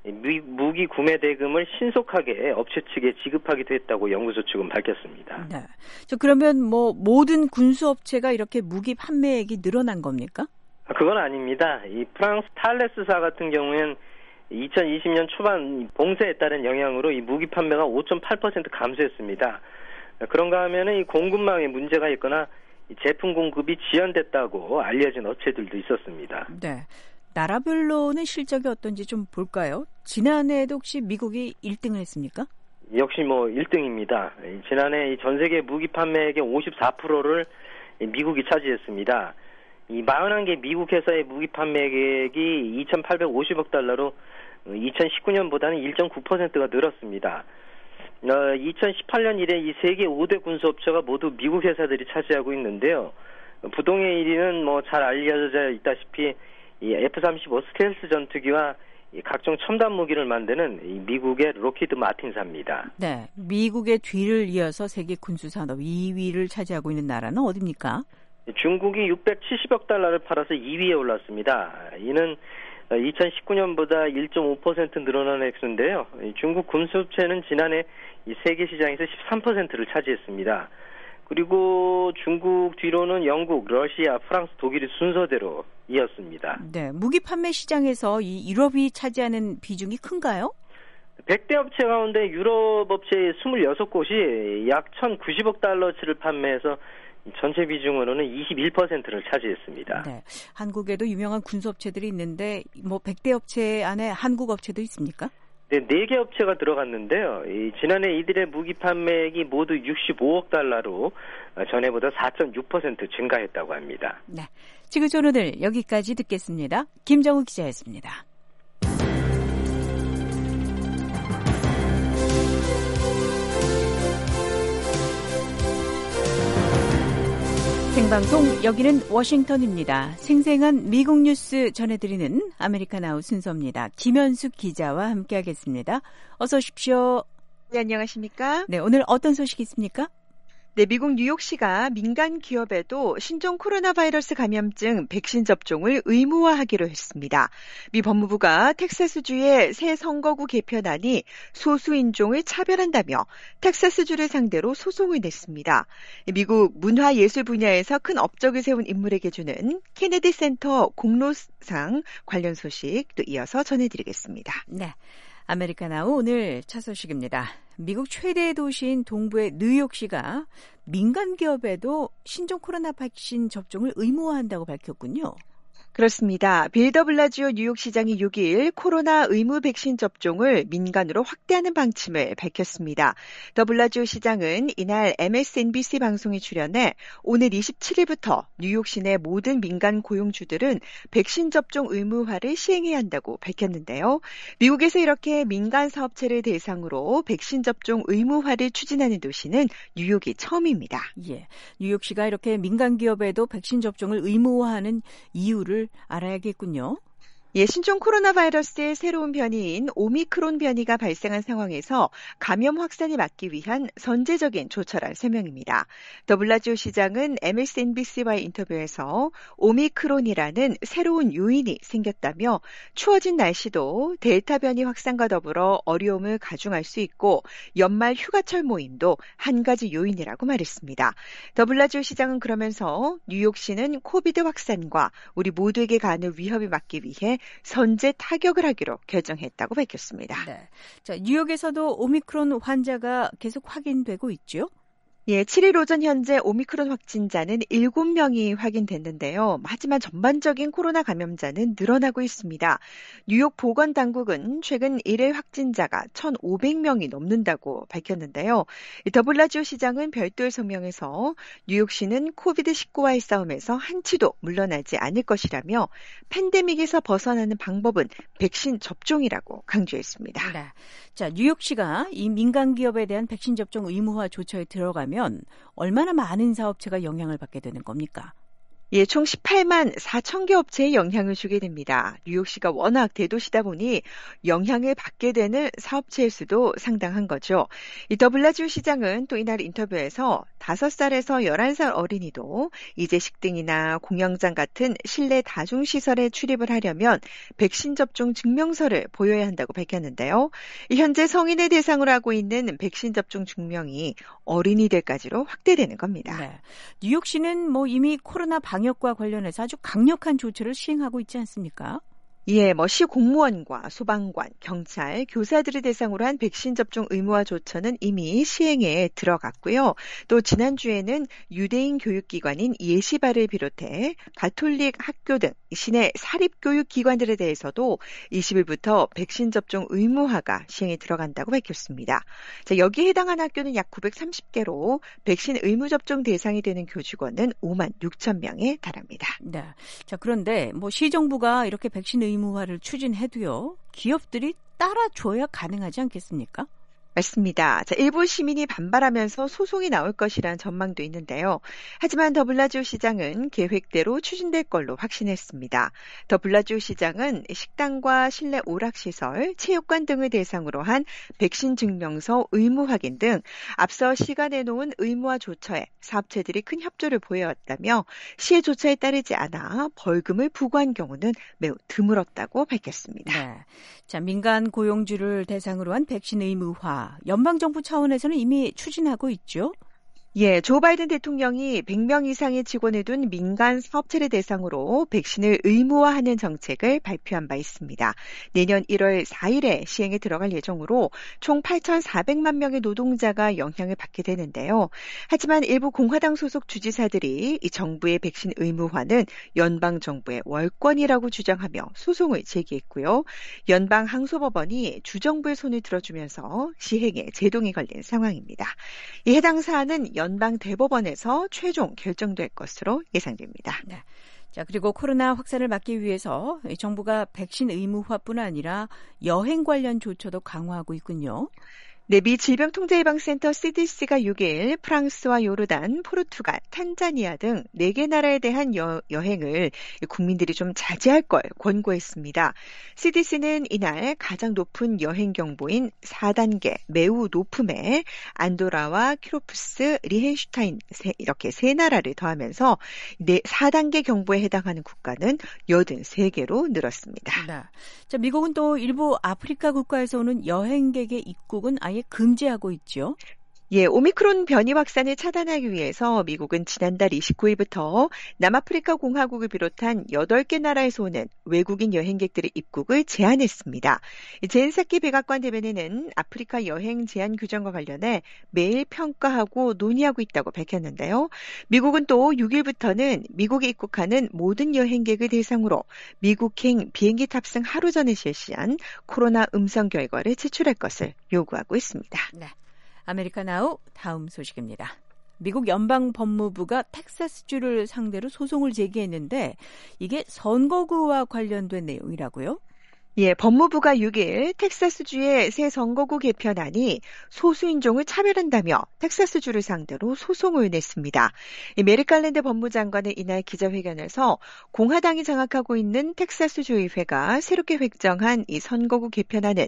무기 구매 대금을 신속하게 업체 측에 지급하기도 했다고 연구소 측은 밝혔습니다. 네. 저 그러면 뭐 모든 군수 업체가 이렇게 무기 판매액이 늘어난 겁니까? 그건 아닙니다. 이 프랑스 탈레스사 같은 경우에는 이천이십 년 초반 봉쇄에 따른 영향으로 이 무기 판매가 오 점 팔 퍼센트 감소했습니다. 그런가 하면은 이 공급망에 문제가 있거나 이 제품 공급이 지연됐다고 알려진 업체들도 있었습니다. 네. 나라별로는 실적이 어떤지 좀 볼까요? 지난해에도 혹시 미국이 일 등을 했습니까? 역시 뭐 일 등입니다. 지난해 전 세계 무기 판매액의 오십사 퍼센트를 미국이 차지했습니다. 이 사십일 개 미국 회사의 무기 판매액이 이천팔백오십억 달러로 이천십구 년보다는 일 점 구 퍼센트가 늘었습니다. 어, 이천십팔 년 이래 이 세계 오 대 군수업체가 모두 미국 회사들이 차지하고 있는데요. 부동의 일 위는 뭐 잘 알려져 있다시피 이 에프 삼십오 스텔스 전투기와 이 각종 첨단 무기를 만드는 이 미국의 로키드 마틴사입니다. 네, 미국의 뒤를 이어서 세계 군수산업 이 위를 차지하고 있는 나라는 어디입니까? 중국이 육백칠십억 달러를 팔아서 이 위에 올랐습니다. 이는 이천십구 년보다 일 점 오 퍼센트 늘어난 액수인데요. 중국 군수업체는 지난해 이 세계 시장에서 십삼 퍼센트를 차지했습니다. 그리고 중국 뒤로는 영국, 러시아, 프랑스, 독일이 순서대로 이었습니다. 네, 무기 판매 시장에서 이 유럽이 차지하는 비중이 큰가요? 백 대 업체 가운데 유럽 업체 이십육 곳이 약 천구십억 달러치를 판매해서 전체 비중으로는 이십일 퍼센트를 차지했습니다. 네, 한국에도 유명한 군수업체들이 있는데 뭐 백 대 업체 안에 한국 업체도 있습니까? 네, 네 개 업체가 들어갔는데요. 이, 지난해 이들의 무기 판매액이 모두 육십오억 달러로 전해보다 사 점 육 퍼센트 증가했다고 합니다. 네, 지구촌 오늘 여기까지 듣겠습니다. 김정우 기자였습니다. 생방송 여기는 워싱턴입니다. 생생한 미국 뉴스 전해드리는 아메리카나우 순서입니다. 김현숙 기자와 함께하겠습니다. 어서 오십시오. 네, 안녕하십니까? 네, 오늘 어떤 소식이 있습니까? 네, 미국 뉴욕시가 민간 기업에도 신종 코로나 바이러스 감염증 백신 접종을 의무화하기로 했습니다. 미 법무부가 텍사스주의 새 선거구 개편안이 소수인종을 차별한다며 텍사스주를 상대로 소송을 냈습니다. 미국 문화예술 분야에서 큰 업적을 세운 인물에게 주는 케네디 센터 공로상 관련 소식 또 이어서 전해드리겠습니다. 네. 아메리카나우 오늘 첫 소식입니다. 미국 최대 도시인 동부의 뉴욕시가 민간 기업에도 신종 코로나 백신 접종을 의무화한다고 밝혔군요. 그렇습니다. 빌 더 블라지오 뉴욕시장이 육 일 코로나 의무 백신 접종을 민간으로 확대하는 방침을 밝혔습니다. 더 블라지오 시장은 이날 엠에스엔비씨 방송에 출연해 오늘 이십칠 일부터 뉴욕시 내 모든 민간 고용주들은 백신 접종 의무화를 시행해야 한다고 밝혔는데요. 미국에서 이렇게 민간 사업체를 대상으로 백신 접종 의무화를 추진하는 도시는 뉴욕이 처음입니다. 예, 뉴욕시가 이렇게 민간 기업에도 백신 접종을 의무화하는 이유를 알아야겠군요. 예, 신종 코로나 바이러스의 새로운 변이인 오미크론 변이가 발생한 상황에서 감염 확산을 막기 위한 선제적인 조처란 설명입니다. 더 블라지오 시장은 엠에스엔비씨와의 인터뷰에서 오미크론이라는 새로운 요인이 생겼다며 추워진 날씨도 델타 변이 확산과 더불어 어려움을 가중할 수 있고 연말 휴가철 모임도 한 가지 요인이라고 말했습니다. 더 블라지오 시장은 그러면서 뉴욕시는 코비드 확산과 우리 모두에게 가는 위협을 막기 위해 선제 타격을 하기로 결정했다고 밝혔습니다. 네. 자, 뉴욕에서도 오미크론 환자가 계속 확인되고 있죠? 예, 칠 일 오전 현재 오미크론 확진자는 일곱 명이 확인됐는데요. 하지만 전반적인 코로나 감염자는 늘어나고 있습니다. 뉴욕 보건당국은 최근 일일 확진자가 천오백 명이 넘는다고 밝혔는데요. 더 블라지오 시장은 별도의 성명에서 뉴욕시는 코비드 십구와의 싸움에서 한치도 물러나지 않을 것이라며 팬데믹에서 벗어나는 방법은 백신 접종이라고 강조했습니다. 네. 자, 뉴욕시가 이 민간 기업에 대한 백신 접종 의무화 조처에 들어가면 얼마나 많은 사업체가 영향을 받게 되는 겁니까? 예, 총 십팔만 사천 개 업체에 영향을 주게 됩니다. 뉴욕시가 워낙 대도시다 보니 영향을 받게 되는 사업체의 수도 상당한 거죠. 이 더 블라지오 시장은 또 이날 인터뷰에서 다섯 살에서 열한 살 어린이도 이제 식등이나 공연장 같은 실내 다중시설에 출입을 하려면 백신 접종 증명서를 보여야 한다고 밝혔는데요. 현재 성인을 대상으로 하고 있는 백신 접종 증명이 어린이들까지로 확대되는 겁니다. 네. 뉴욕시는 뭐 이미 코로나 방역과 관련해서 아주 강력한 조처를 시행하고 있지 않습니까? 예, 뭐 시 공무원과 소방관, 경찰, 교사들을 대상으로 한 백신 접종 의무화 조처는 이미 시행에 들어갔고요. 또 지난주에는 유대인 교육기관인 예시바를 비롯해 가톨릭 학교 등 시내 사립교육기관들에 대해서도 이십 일부터 백신 접종 의무화가 시행에 들어간다고 밝혔습니다. 자, 여기에 해당하는 학교는 약 구백삼십 개로 백신 의무 접종 대상이 되는 교직원은 오만 육천 명에 달합니다. 네. 자, 그런데 뭐 시정부가 이렇게 백신 의무화를 추진해도요, 기업들이 따라줘야 가능하지 않겠습니까? 맞습니다. 자, 일부 시민이 반발하면서 소송이 나올 것이라는 전망도 있는데요. 하지만 더 블라지오 시장은 계획대로 추진될 걸로 확신했습니다. 더 블라지오 시장은 식당과 실내 오락시설, 체육관 등을 대상으로 한 백신 증명서 의무 확인 등 앞서 시가 내놓은 의무화 조처에 사업체들이 큰 협조를 보여왔다며 시의 조처에 따르지 않아 벌금을 부과한 경우는 매우 드물었다고 밝혔습니다. 네. 자, 민간 고용주를 대상으로 한 백신 의무화, 연방정부 차원에서는 이미 추진하고 있죠. 예, 조 바이든 대통령이 백 명 이상의 직원을 둔 민간 사업체를 대상으로 백신을 의무화하는 정책을 발표한 바 있습니다. 내년 일월 사일에 시행에 들어갈 예정으로 총 팔천사백만 명의 노동자가 영향을 받게 되는데요. 하지만 일부 공화당 소속 주지사들이 이 정부의 백신 의무화는 연방정부의 월권이라고 주장하며 소송을 제기했고요. 연방 항소법원이 주정부의 손을 들어주면서 시행에 제동이 걸린 상황입니다. 이 해당 사안은 연방 대법원에서 최종 결정될 것으로 예상됩니다. 네. 자, 그리고 코로나 확산을 막기 위해서 정부가 백신 의무화뿐 아니라 여행 관련 조처도 강화하고 있군요. 네, 미 질병통제예방센터 씨디씨가 육 일 프랑스와 요르단, 포르투갈, 탄자니아 등 네 개 나라에 대한 여, 여행을 국민들이 좀 자제할 걸 권고했습니다. 씨디씨는 이날 가장 높은 여행 경보인 사 단계 매우 높음에 안도라와 키로프스, 리헨슈타인 이렇게 세 나라를 더하면서 사 단계 경보에 해당하는 국가는 팔십삼 개로 늘었습니다. 네. 자, 미국은 또 일부 아프리카 국가에서 오는 여행객의 입국은 아예 금지하고 있죠. 예, 오미크론 변이 확산을 차단하기 위해서 미국은 지난달 이십구 일부터 남아프리카 공화국을 비롯한 여덟 개 나라에서 오는 외국인 여행객들의 입국을 제한했습니다. 젠사키 백악관 대변인은 아프리카 여행 제한 규정과 관련해 매일 평가하고 논의하고 있다고 밝혔는데요. 미국은 또 육 일부터는 미국에 입국하는 모든 여행객을 대상으로 미국행 비행기 탑승 하루 전에 실시한 코로나 음성 결과를 제출할 것을 요구하고 있습니다. 네. 아메리카나우 다음 소식입니다. 미국 연방법무부가 텍사스주를 상대로 소송을 제기했는데 이게 선거구와 관련된 내용이라고요? 예, 법무부가 육 일 텍사스주의 새 선거구 개편안이 소수인종을 차별한다며 텍사스주를 상대로 소송을 냈습니다. 메리 갈랜드 법무장관은 이날 기자회견에서 공화당이 장악하고 있는 텍사스주의회가 새롭게 획정한 이 선거구 개편안은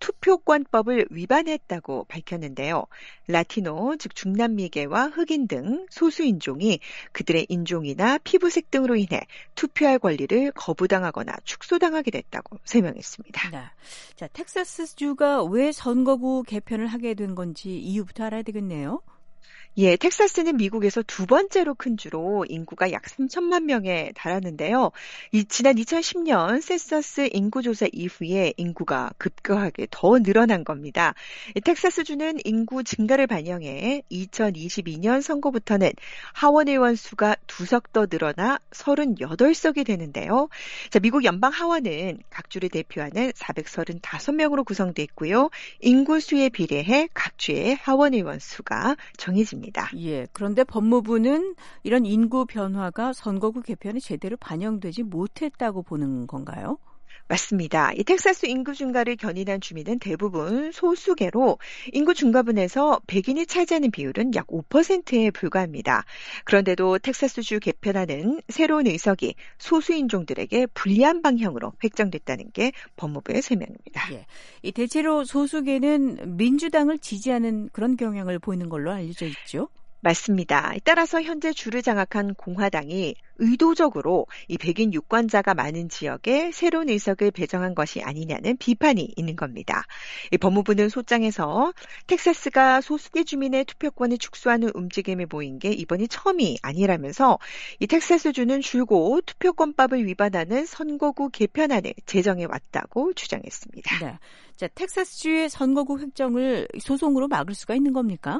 투표권법을 위반했다고 밝혔는데요. 라티노, 즉 중남미계와 흑인 등 소수인종이 그들의 인종이나 피부색 등으로 인해 투표할 권리를 거부당하거나 축소당하게 됐다고 설명했습니다. 했습니다. 네. 자, 텍사스주가 왜 선거구 개편을 하게 된 건지 이유부터 알아야 되겠네요. 예, 텍사스는 미국에서 두 번째로 큰 주로 인구가 약 삼천만 명에 달하는데요. 이, 지난 이천십 년 센서스 인구조사 이후에 인구가 급격하게 더 늘어난 겁니다. 이 텍사스주는 인구 증가를 반영해 이천이십이 년 선거부터는 하원 의원 수가 두 석 더 늘어나 서른여덟 석이 되는데요. 자, 미국 연방 하원은 각 주를 대표하는 사백삼십오 명으로 구성되어 있고요. 인구 수에 비례해 각 주의 하원 의원 수가 정해집니다. 예, 그런데 법무부는 이런 인구 변화가 선거구 개편에 제대로 반영되지 못했다고 보는 건가요? 맞습니다. 이 텍사스 인구 증가를 견인한 주민은 대부분 소수계로 인구 증가분에서 백인이 차지하는 비율은 약 오 퍼센트에 불과합니다. 그런데도 텍사스주 개편안은 새로운 의석이 소수인종들에게 불리한 방향으로 획정됐다는 게 법무부의 설명입니다. 예, 이 대체로 소수계는 민주당을 지지하는 그런 경향을 보이는 걸로 알려져 있죠. 맞습니다. 따라서 현재 주를 장악한 공화당이 의도적으로 이 백인 유권자가 많은 지역에 새로운 의석을 배정한 것이 아니냐는 비판이 있는 겁니다. 이 법무부는 소장에서 텍사스가 소수계 주민의 투표권을 축소하는 움직임에 보인 게 이번이 처음이 아니라면서 이 텍사스주는 줄곧 투표권법을 위반하는 선거구 개편안을 제정해 왔다고 주장했습니다. 네. 자, 텍사스주의 선거구 획정을 소송으로 막을 수가 있는 겁니까?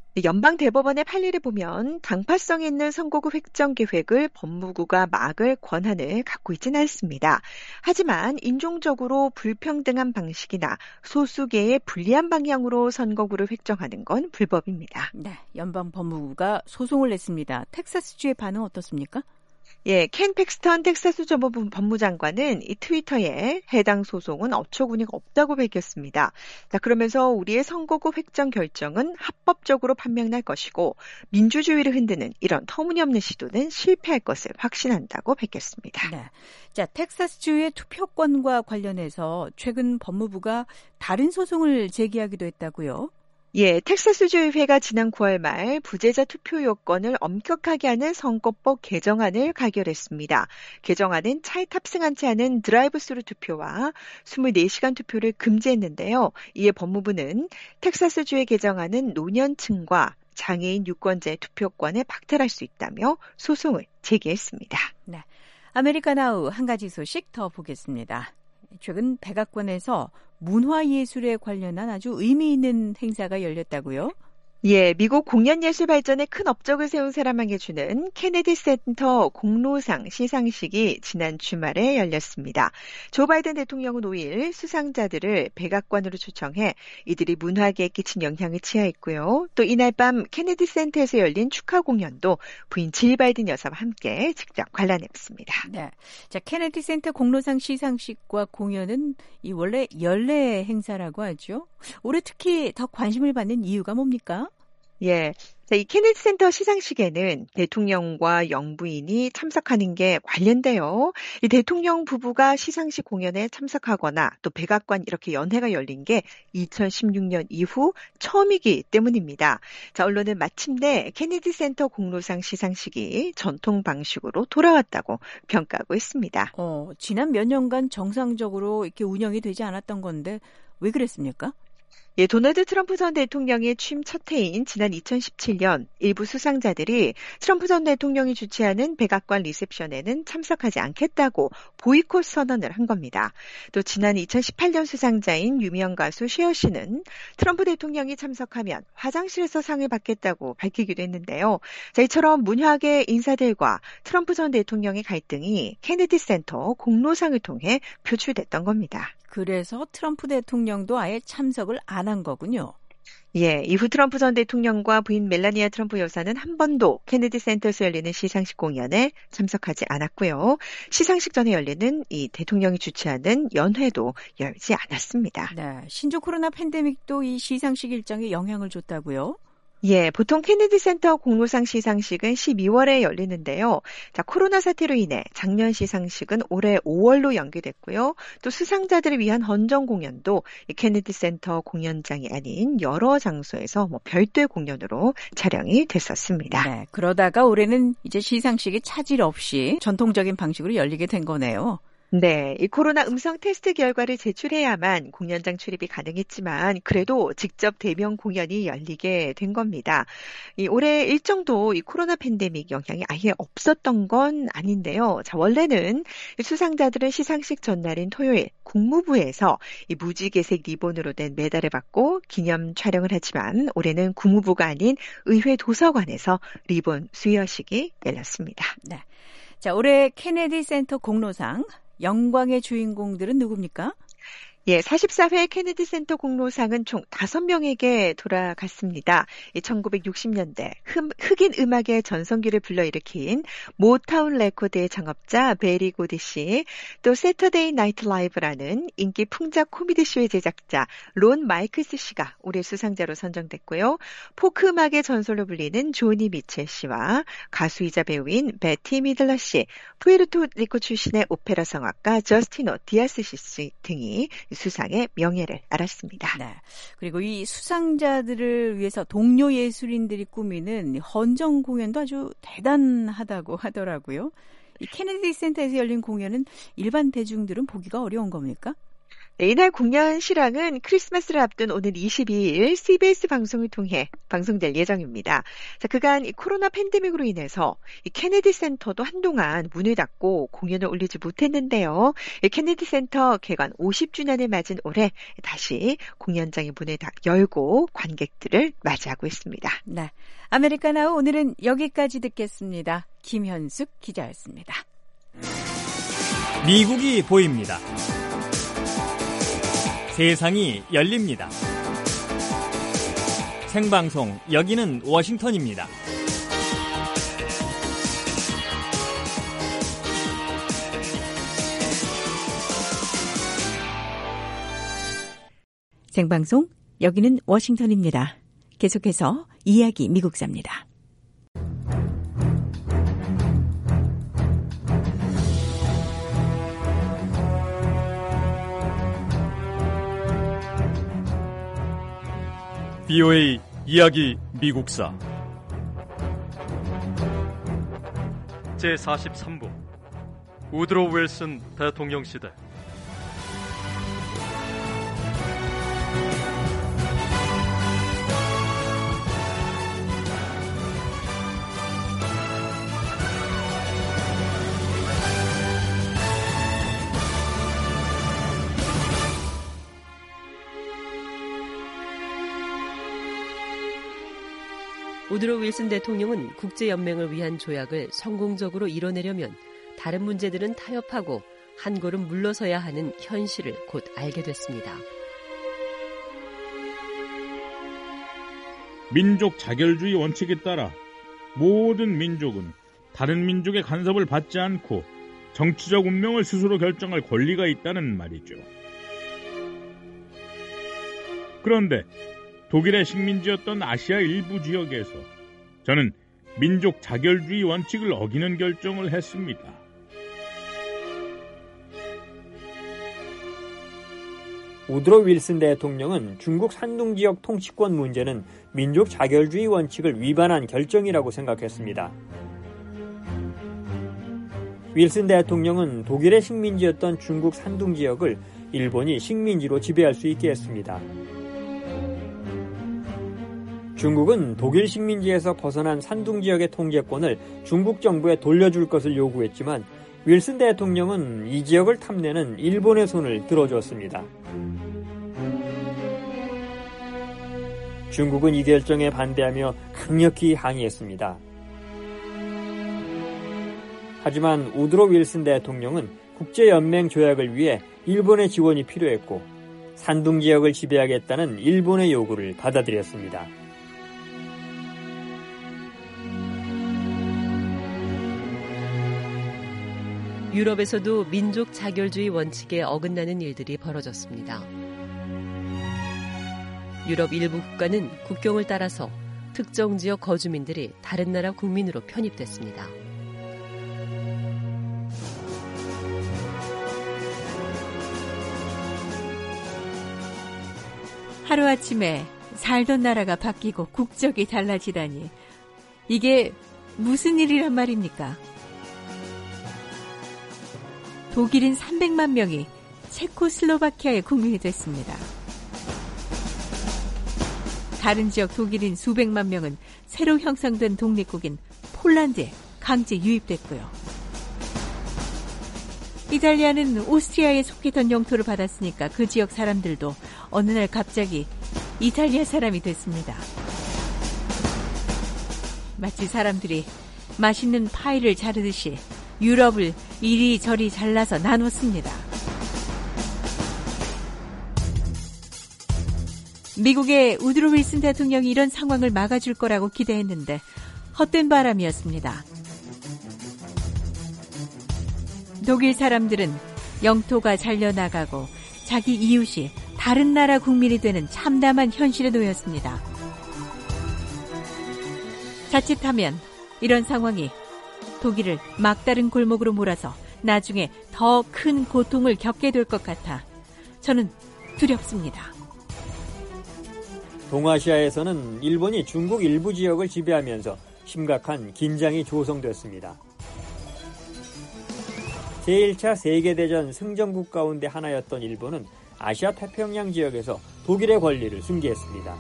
연방 대법원의 판례를 보면 당파성 있는 선거구 획정 계획을 법무부가 막을 권한을 갖고 있지는 않습니다. 하지만 인종적으로 불평등한 방식이나 소수계에 불리한 방향으로 선거구를 획정하는 건 불법입니다. 네, 연방 법무부가 소송을 냈습니다. 텍사스주의 반응 어떻습니까? 예, 켄 팩스턴 텍사스 법무부 법무장관은 이 트위터에 해당 소송은 어처구니가 없다고 밝혔습니다. 자, 그러면서 우리의 선거구 획정 결정은 합법적으로 판명날 것이고 민주주의를 흔드는 이런 터무니없는 시도는 실패할 것을 확신한다고 밝혔습니다. 네. 자, 텍사스주의 투표권과 관련해서 최근 법무부가 다른 소송을 제기하기도 했다고요? 예, 텍사스주의회가 지난 구월 말 부재자 투표 요건을 엄격하게 하는 선거법 개정안을 가결했습니다. 개정안은 차에 탑승한 채 하는 드라이브스루 투표와 이십사 시간 투표를 금지했는데요. 이에 법무부는 텍사스주의 개정안은 노년층과 장애인 유권자의 투표권을 박탈할 수 있다며 소송을 제기했습니다. 네, 아메리카나우 한 가지 소식 더 보겠습니다. 최근 백악관에서 문화예술에 관련한 아주 의미 있는 행사가 열렸다고요? 예, 미국 공연예술 발전에 큰 업적을 세운 사람에게 주는 케네디 센터 공로상 시상식이 지난 주말에 열렸습니다. 조 바이든 대통령은 오 일 수상자들을 백악관으로 초청해 이들이 문화계에 끼친 영향을 치하했고요. 또 이날 밤 케네디 센터에서 열린 축하 공연도 부인 질 바이든 여사와 함께 직접 관람했습니다. 네, 자, 케네디 센터 공로상 시상식과 공연은 이 원래 연례 행사라고 하죠. 올해 특히 더 관심을 받는 이유가 뭡니까? 예. 자, 이 케네디 센터 시상식에는 대통령과 영부인이 참석하는 게 관련돼요. 이 대통령 부부가 시상식 공연에 참석하거나 또 백악관 이렇게 연회가 열린 게 이천십육 년 이후 처음이기 때문입니다. 자, 언론은 마침내 케네디 센터 공로상 시상식이 전통 방식으로 돌아왔다고 평가하고 있습니다. 어, 지난 몇 년간 정상적으로 이렇게 운영이 되지 않았던 건데 왜 그랬습니까? 예, 도널드 트럼프 전 대통령의 취임 첫 해인 지난 이천십칠 년 일부 수상자들이 트럼프 전 대통령이 주최하는 백악관 리셉션에는 참석하지 않겠다고 보이콧 선언을 한 겁니다. 또 지난 이천십팔 년 수상자인 유명 가수 쉐어 씨는 트럼프 대통령이 참석하면 화장실에서 상을 받겠다고 밝히기도 했는데요. 자, 이처럼 문화계 인사들과 트럼프 전 대통령의 갈등이 케네디 센터 공로상을 통해 표출됐던 겁니다. 그래서 트럼프 대통령도 아예 참석을 안 한 거군요. 예, 이후 트럼프 전 대통령과 부인 멜라니아 트럼프 여사는 한 번도 케네디 센터에서 열리는 시상식 공연에 참석하지 않았고요. 시상식 전에 열리는 이 대통령이 주최하는 연회도 열지 않았습니다. 네, 신종 코로나 팬데믹도 이 시상식 일정에 영향을 줬다고요? 예, 보통 케네디 센터 공로상 시상식은 십이월에 열리는데요. 자, 코로나 사태로 인해 작년 시상식은 올해 오월로 연기됐고요. 또 수상자들을 위한 헌정 공연도 이 케네디 센터 공연장이 아닌 여러 장소에서 뭐 별도의 공연으로 촬영이 됐었습니다. 네, 그러다가 올해는 이제 시상식이 차질 없이 전통적인 방식으로 열리게 된 거네요. 네, 이 코로나 음성 테스트 결과를 제출해야만 공연장 출입이 가능했지만 그래도 직접 대면 공연이 열리게 된 겁니다. 이 올해 일정도 이 코로나 팬데믹 영향이 아예 없었던 건 아닌데요. 자, 원래는 수상자들은 시상식 전날인 토요일 국무부에서 이 무지개색 리본으로 된 메달을 받고 기념 촬영을 하지만 올해는 국무부가 아닌 의회 도서관에서 리본 수여식이 열렸습니다. 네, 자, 올해 케네디 센터 공로상 영광의 주인공들은 누굽니까? 예, 사십사 회 케네디 센터 공로상은 총 다섯 명에게 돌아갔습니다. 천구백육십 년대 흑인 음악의 전성기를 불러일으킨 모타운 레코드의 창업자 베리 고디 씨, 또 세터데이 나이트 라이브라는 인기 풍작 코미디 쇼의 제작자 론 마이클스 씨가 올해 수상자로 선정됐고요. 포크 음악의 전설로 불리는 조니 미첼 씨와 가수이자 배우인 베티 미들러 씨, 푸에르토리코 출신의 오페라 성악가 저스티노 디아스 씨 등이 수상의 명예를 알았습니다. 네. 그리고 이 수상자들을 위해서 동료 예술인들이 꾸미는 헌정 공연도 아주 대단하다고 하더라고요. 이 케네디 센터에서 열린 공연은 일반 대중들은 보기가 어려운 겁니까? 네, 이날 공연 실황은 크리스마스를 앞둔 오늘 이십이일 씨비에스 방송을 통해 방송될 예정입니다. 자, 그간 이 코로나 팬데믹으로 인해서 이 케네디 센터도 한동안 문을 닫고 공연을 올리지 못했는데요. 이 케네디 센터 개관 오십 주년을 맞은 올해 다시 공연장의 문을 다 열고 관객들을 맞이하고 있습니다. 네, 아메리카나우 오늘은 여기까지 듣겠습니다. 김현숙 기자였습니다. 미국이 보입니다. 세상이 열립니다. 생방송, 여기는 워싱턴입니다. 생방송, 여기는 워싱턴입니다. 계속해서 이야기 미국사입니다. 비오에이 이야기 미국사 제사십삼부 우드로 윌슨 대통령 시대. 우드로 윌슨 대통령은 국제연맹을 위한 조약을 성공적으로 이뤄내려면 다른 문제들은 타협하고 한 걸음 물러서야 하는 현실을 곧 알게 됐습니다. 민족 자결주의 원칙에 따라 모든 민족은 다른 민족의 간섭을 받지 않고 정치적 운명을 스스로 결정할 권리가 있다는 말이죠. 그런데 독일의 식민지였던 아시아 일부 지역에서 저는 민족 자결주의 원칙을 어기는 결정을 했습니다. 우드로 윌슨 대통령은 중국 산둥 지역 통치권 문제는 민족 자결주의 원칙을 위반한 결정이라고 생각했습니다. 윌슨 대통령은 독일의 식민지였던 중국 산둥 지역을 일본이 식민지로 지배할 수 있게 했습니다. 중국은 독일 식민지에서 벗어난 산둥 지역의 통제권을 중국 정부에 돌려줄 것을 요구했지만 윌슨 대통령은 이 지역을 탐내는 일본의 손을 들어줬습니다. 중국은 이 결정에 반대하며 강력히 항의했습니다. 하지만 우드로 윌슨 대통령은 국제연맹 조약을 위해 일본의 지원이 필요했고 산둥 지역을 지배하겠다는 일본의 요구를 받아들였습니다. 유럽에서도 민족 자결주의 원칙에 어긋나는 일들이 벌어졌습니다. 유럽 일부 국가는 국경을 따라서 특정 지역 거주민들이 다른 나라 국민으로 편입됐습니다. 하루아침에 살던 나라가 바뀌고 국적이 달라지다니 이게 무슨 일이란 말입니까? 독일인 삼백만 명이 체코슬로바키아의 국민이 됐습니다. 다른 지역 독일인 수백만 명은 새로 형성된 독립국인 폴란드에 강제 유입됐고요. 이탈리아는 오스트리아에 속했던 영토를 받았으니까 그 지역 사람들도 어느 날 갑자기 이탈리아 사람이 됐습니다. 마치 사람들이 맛있는 파이를 자르듯이 유럽을 이리저리 잘라서 나눴습니다. 미국의 우드로 윌슨 대통령이 이런 상황을 막아줄 거라고 기대했는데 헛된 바람이었습니다. 독일 사람들은 영토가 잘려나가고 자기 이웃이 다른 나라 국민이 되는 참담한 현실에 놓였습니다. 자칫하면 이런 상황이 독일을 막다른 골목으로 몰아서 나중에 더 큰 고통을 겪게 될 것 같아 저는 두렵습니다. 동아시아에서는 일본이 중국 일부 지역을 지배하면서 심각한 긴장이 조성됐습니다. 제일 차 세계대전 승전국 가운데 하나였던 일본은 아시아 태평양 지역에서 독일의 권리를 승계했습니다.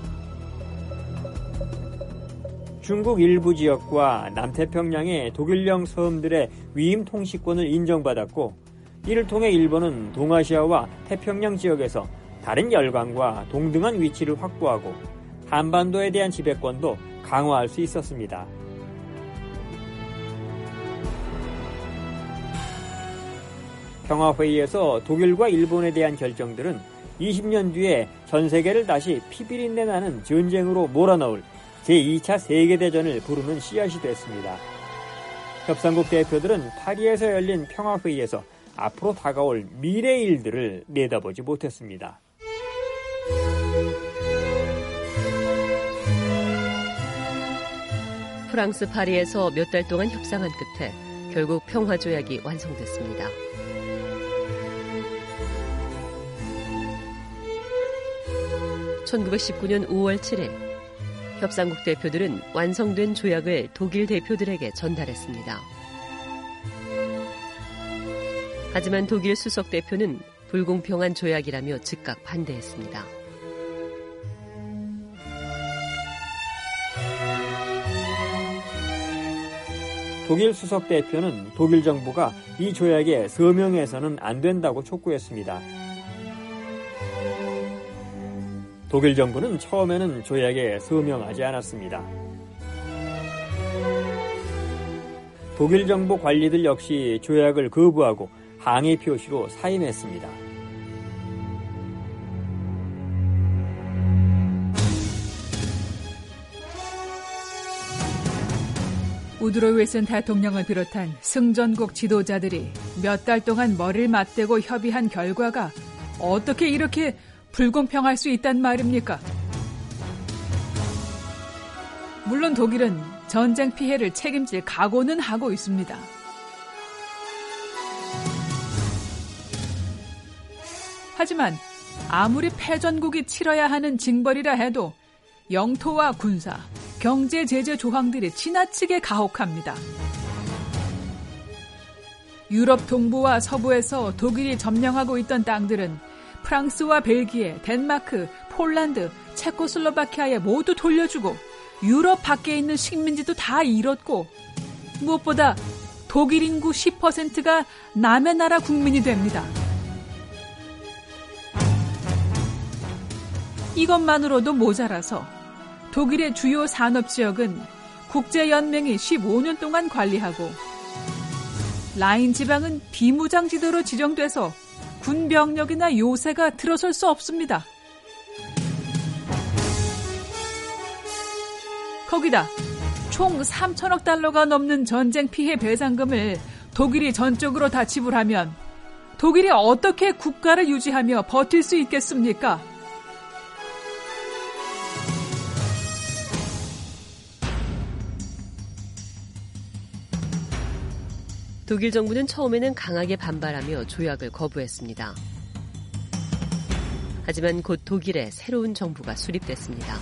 중국 일부 지역과 남태평양의 독일령 섬들의 위임 통치권을 인정받았고, 이를 통해 일본은 동아시아와 태평양 지역에서 다른 열강과 동등한 위치를 확보하고 한반도에 대한 지배권도 강화할 수 있었습니다. 평화회의에서 독일과 일본에 대한 결정들은 이십 년 뒤에 전 세계를 다시 피비린내 나는 전쟁으로 몰아넣을 제이 차 세계대전을 부르는 씨앗이 됐습니다. 협상국 대표들은 파리에서 열린 평화회의에서 앞으로 다가올 미래의 일들을 내다보지 못했습니다. 프랑스 파리에서 몇 달 동안 협상한 끝에 결국 평화조약이 완성됐습니다. 천구백십구 년 오월 칠일 협상국 대표들은 완성된 조약을 독일 대표들에게 전달했습니다. 하지만 독일 수석 대표는 불공평한 조약이라며 즉각 반대했습니다. 독일 수석 대표는 독일 정부가 이 조약에 서명해서는 안 된다고 촉구했습니다. 독일 정부는 처음에는 조약에 서명하지 않았습니다. 독일 정부 관리들 역시 조약을 거부하고 항의 표시로 사임했습니다. 우드로 윌슨 대통령을 비롯한 승전국 지도자들이 몇 달 동안 머리를 맞대고 협의한 결과가 어떻게 이렇게 불공평할 수 있단 말입니까? 물론 독일은 전쟁 피해를 책임질 각오는 하고 있습니다. 하지만 아무리 패전국이 치러야 하는 징벌이라 해도 영토와 군사, 경제 제재 조항들이 지나치게 가혹합니다. 유럽 동부와 서부에서 독일이 점령하고 있던 땅들은 프랑스와 벨기에, 덴마크, 폴란드, 체코슬로바키아에 모두 돌려주고 유럽 밖에 있는 식민지도 다 잃었고, 무엇보다 독일 인구 십 퍼센트가 남의 나라 국민이 됩니다. 이것만으로도 모자라서 독일의 주요 산업지역은 국제연맹이 십오 년 동안 관리하고, 라인 지방은 비무장지대로 지정돼서 군병력이나 요새가 들어설 수 없습니다. 거기다 총 삼천억 달러가 넘는 전쟁 피해 배상금을 독일이 전적으로 다 지불하면 독일이 어떻게 국가를 유지하며 버틸 수 있겠습니까? 독일 정부는 처음에는 강하게 반발하며 조약을 거부했습니다. 하지만 곧 독일에 새로운 정부가 수립됐습니다.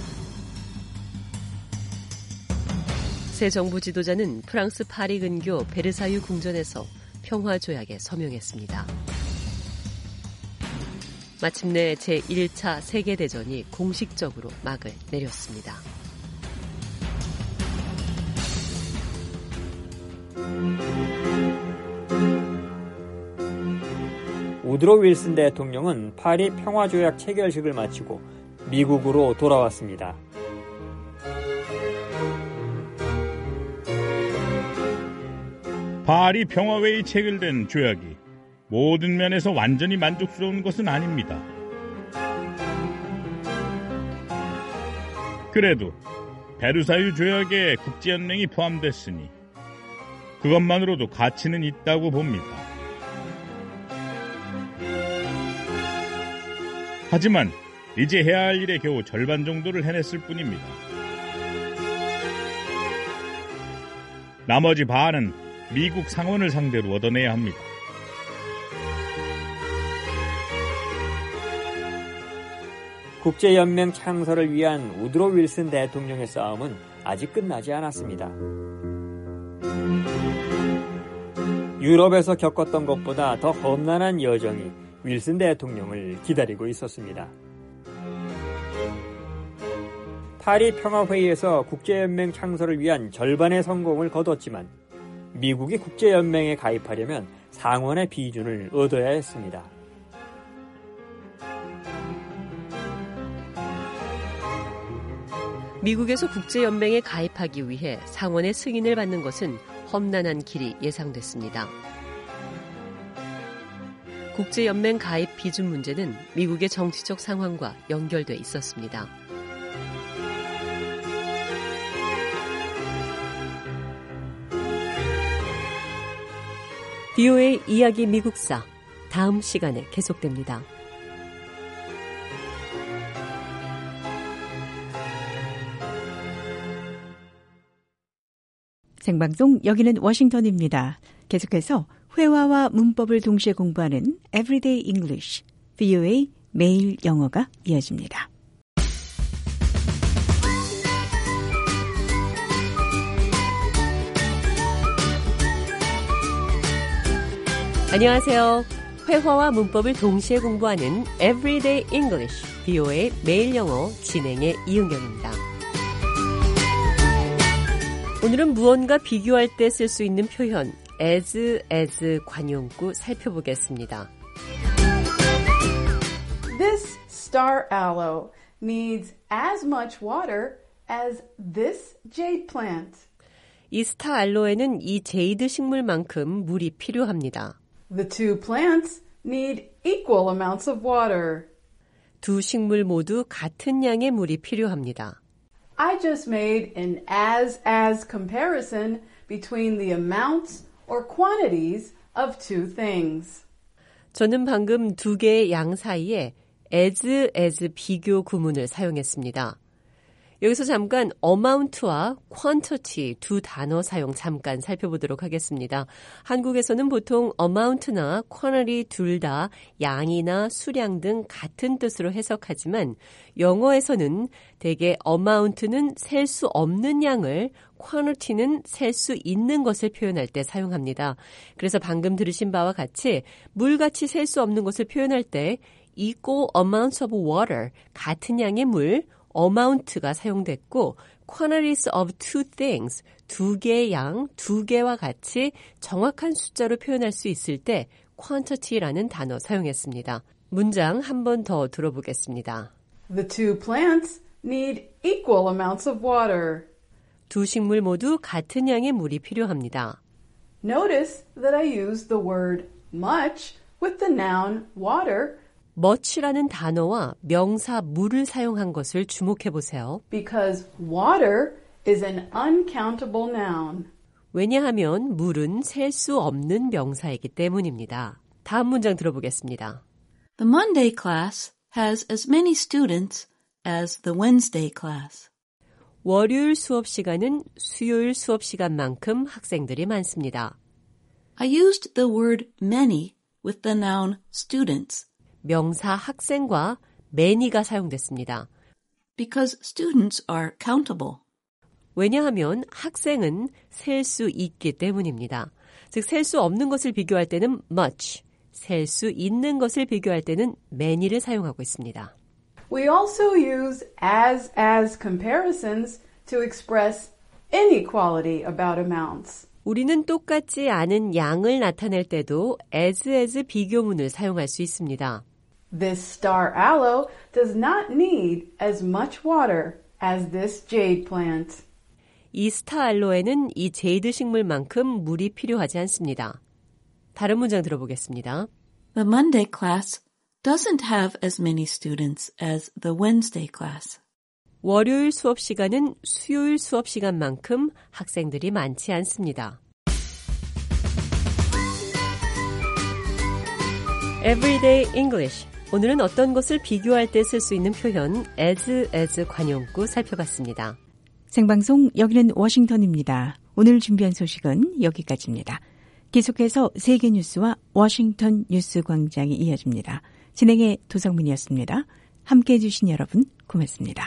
새 정부 지도자는 프랑스 파리 근교 베르사유 궁전에서 평화조약에 서명했습니다. 마침내 제일 차 세계대전이 공식적으로 막을 내렸습니다. 우드로 윌슨 대통령은 파리 평화조약 체결식을 마치고 미국으로 돌아왔습니다. 파리 평화회의 체결된 조약이 모든 면에서 완전히 만족스러운 것은 아닙니다. 그래도 베르사유 조약에 국제연맹이 포함됐으니 그것만으로도 가치는 있다고 봅니다. 하지만 이제 해야 할 일의 겨우 절반 정도를 해냈을 뿐입니다. 나머지 반은 미국 상원을 상대로 얻어내야 합니다. 국제연맹 창설을 위한 우드로 윌슨 대통령의 싸움은 아직 끝나지 않았습니다. 유럽에서 겪었던 것보다 더 험난한 여정이 윌슨 대통령을 기다리고 있었습니다. 파리 평화회의에서 국제연맹 창설을 위한 절반의 성공을 거뒀지만 미국이 국제연맹에 가입하려면 상원의 비준을 얻어야 했습니다. 미국에서 국제연맹에 가입하기 위해 상원의 승인을 받는 것은 험난한 길이 예상됐습니다. 국제연맹 가입 비준 문제는 미국의 정치적 상황과 연결돼 있었습니다. 비오에이 이야기 미국사 다음 시간에 계속됩니다. 생방송 여기는 워싱턴입니다. 계속해서 회화와 문법을 동시에 공부하는 Everyday English, 비오에이 매일 영어가 이어집니다. 안녕하세요. 회화와 문법을 동시에 공부하는 Everyday English, 비오에이 매일 영어 진행의 이은경입니다. 오늘은 무언가 비교할 때 쓸 수 있는 표현 as, as 관용구 살펴보겠습니다. This star aloe needs as much water as this jade plant. 이 스타 알로에는 이 제이드 식물만큼 물이 필요합니다. The two plants need equal amounts of water. 두 식물 모두 같은 양의 물이 필요합니다. I just made an as-as comparison between the amounts or quantities of two things. 저는 방금 두 개의 양 사이에 as, as 비교 구문을 사용했습니다. 여기서 잠깐 amount와 quantity 두 단어 사용 잠깐 살펴보도록 하겠습니다. 한국에서는 보통 amount나 quantity 둘 다 양이나 수량 등 같은 뜻으로 해석하지만 영어에서는 대개 amount는 셀 수 없는 양을 quantity는 셀 수 있는 것을 표현할 때 사용합니다. 그래서 방금 들으신 바와 같이 물같이 셀 수 없는 것을 표현할 때 equal amounts of water 같은 양의 물 amount가 사용됐고 quantities of two things, 두 개의 양, 두 개와 같이 정확한 숫자로 표현할 수 있을 때 quantity라는 단어 사용했습니다. 문장 한 번 더 들어보겠습니다. The two plants need equal amounts of water. 두 식물 모두 같은 양의 물이 필요합니다. Notice that I used the word much with the noun water much라는 단어와 명사 물을 사용한 것을 주목해 보세요. Because water is an uncountable noun. 왜냐하면 물은 셀 수 없는 명사이기 때문입니다. 다음 문장 들어보겠습니다. The Monday class has as many students as the Wednesday class. 월요일 수업 시간은 수요일 수업 시간만큼 학생들이 많습니다. I used the word many with the noun students. 명사 학생과 many가 사용됐습니다. Because students are countable. 왜냐하면 학생은 셀 수 있기 때문입니다. 즉, 셀 수 없는 것을 비교할 때는 much, 셀 수 있는 것을 비교할 때는 many를 사용하고 있습니다. We also use as, as comparisons to express inequality about amounts. 우리는 똑같지 않은 양을 나타낼 때도 as, as 비교문을 사용할 수 있습니다. This star aloe does not need as much water as this jade plant. 이 스타 알로에는 이 제이드 식물만큼 물이 필요하지 않습니다. 다른 문장 들어보겠습니다. The Monday class doesn't have as many students as the Wednesday class. 월요일 수업 시간은 수요일 수업 시간만큼 학생들이 많지 않습니다. Everyday English. 오늘은 어떤 것을 비교할 때 쓸 수 있는 표현 as, as 관용구 살펴봤습니다. 생방송 여기는 워싱턴입니다. 오늘 준비한 소식은 여기까지입니다. 계속해서 세계 뉴스와 워싱턴 뉴스 광장이 이어집니다. 진행의 도성문이었습니다. 함께해 주신 여러분 고맙습니다.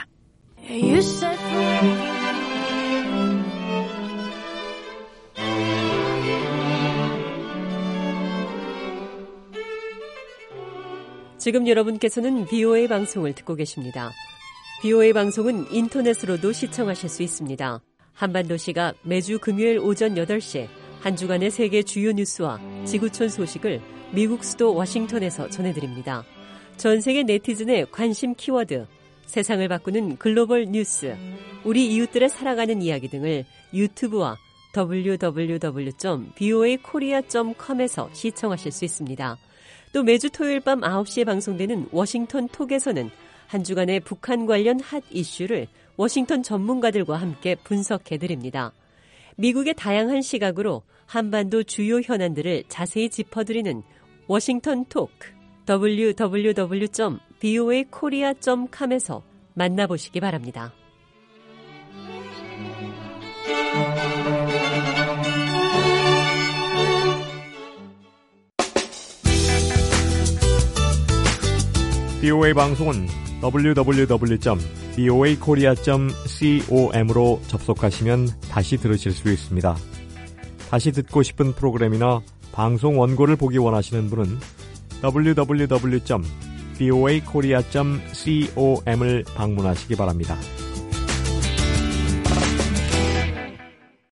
지금 여러분께서는 비오에이 방송을 듣고 계십니다. 비오에이 방송은 인터넷으로도 시청하실 수 있습니다. 한반도시가 매주 금요일 오전 여덟 시에 한 주간의 세계 주요 뉴스와 지구촌 소식을 미국 수도 워싱턴에서 전해드립니다. 전 세계 네티즌의 관심 키워드, 세상을 바꾸는 글로벌 뉴스, 우리 이웃들의 살아가는 이야기 등을 유튜브와 더블유 더블유 더블유 점 비오에이 코리아 점 컴에서 시청하실 수 있습니다. 또 매주 토요일 밤 아홉 시에 방송되는 워싱턴 톡에서는 한 주간의 북한 관련 핫 이슈를 워싱턴 전문가들과 함께 분석해드립니다. 미국의 다양한 시각으로 한반도 주요 현안들을 자세히 짚어드리는 워싱턴 톡, 더블유 더블유 더블유 점 비오에이 코리아 점 컴에서 만나보시기 바랍니다. 비오에이 방송은 더블유 더블유 더블유 점 비오에이 코리아 점 com으로 접속하시면 다시 들으실 수 있습니다. 다시 듣고 싶은 프로그램이나 방송 원고를 보기 원하시는 분은 더블유 더블유 더블유 점 비오에이 코리아 점 com을 방문하시기 바랍니다.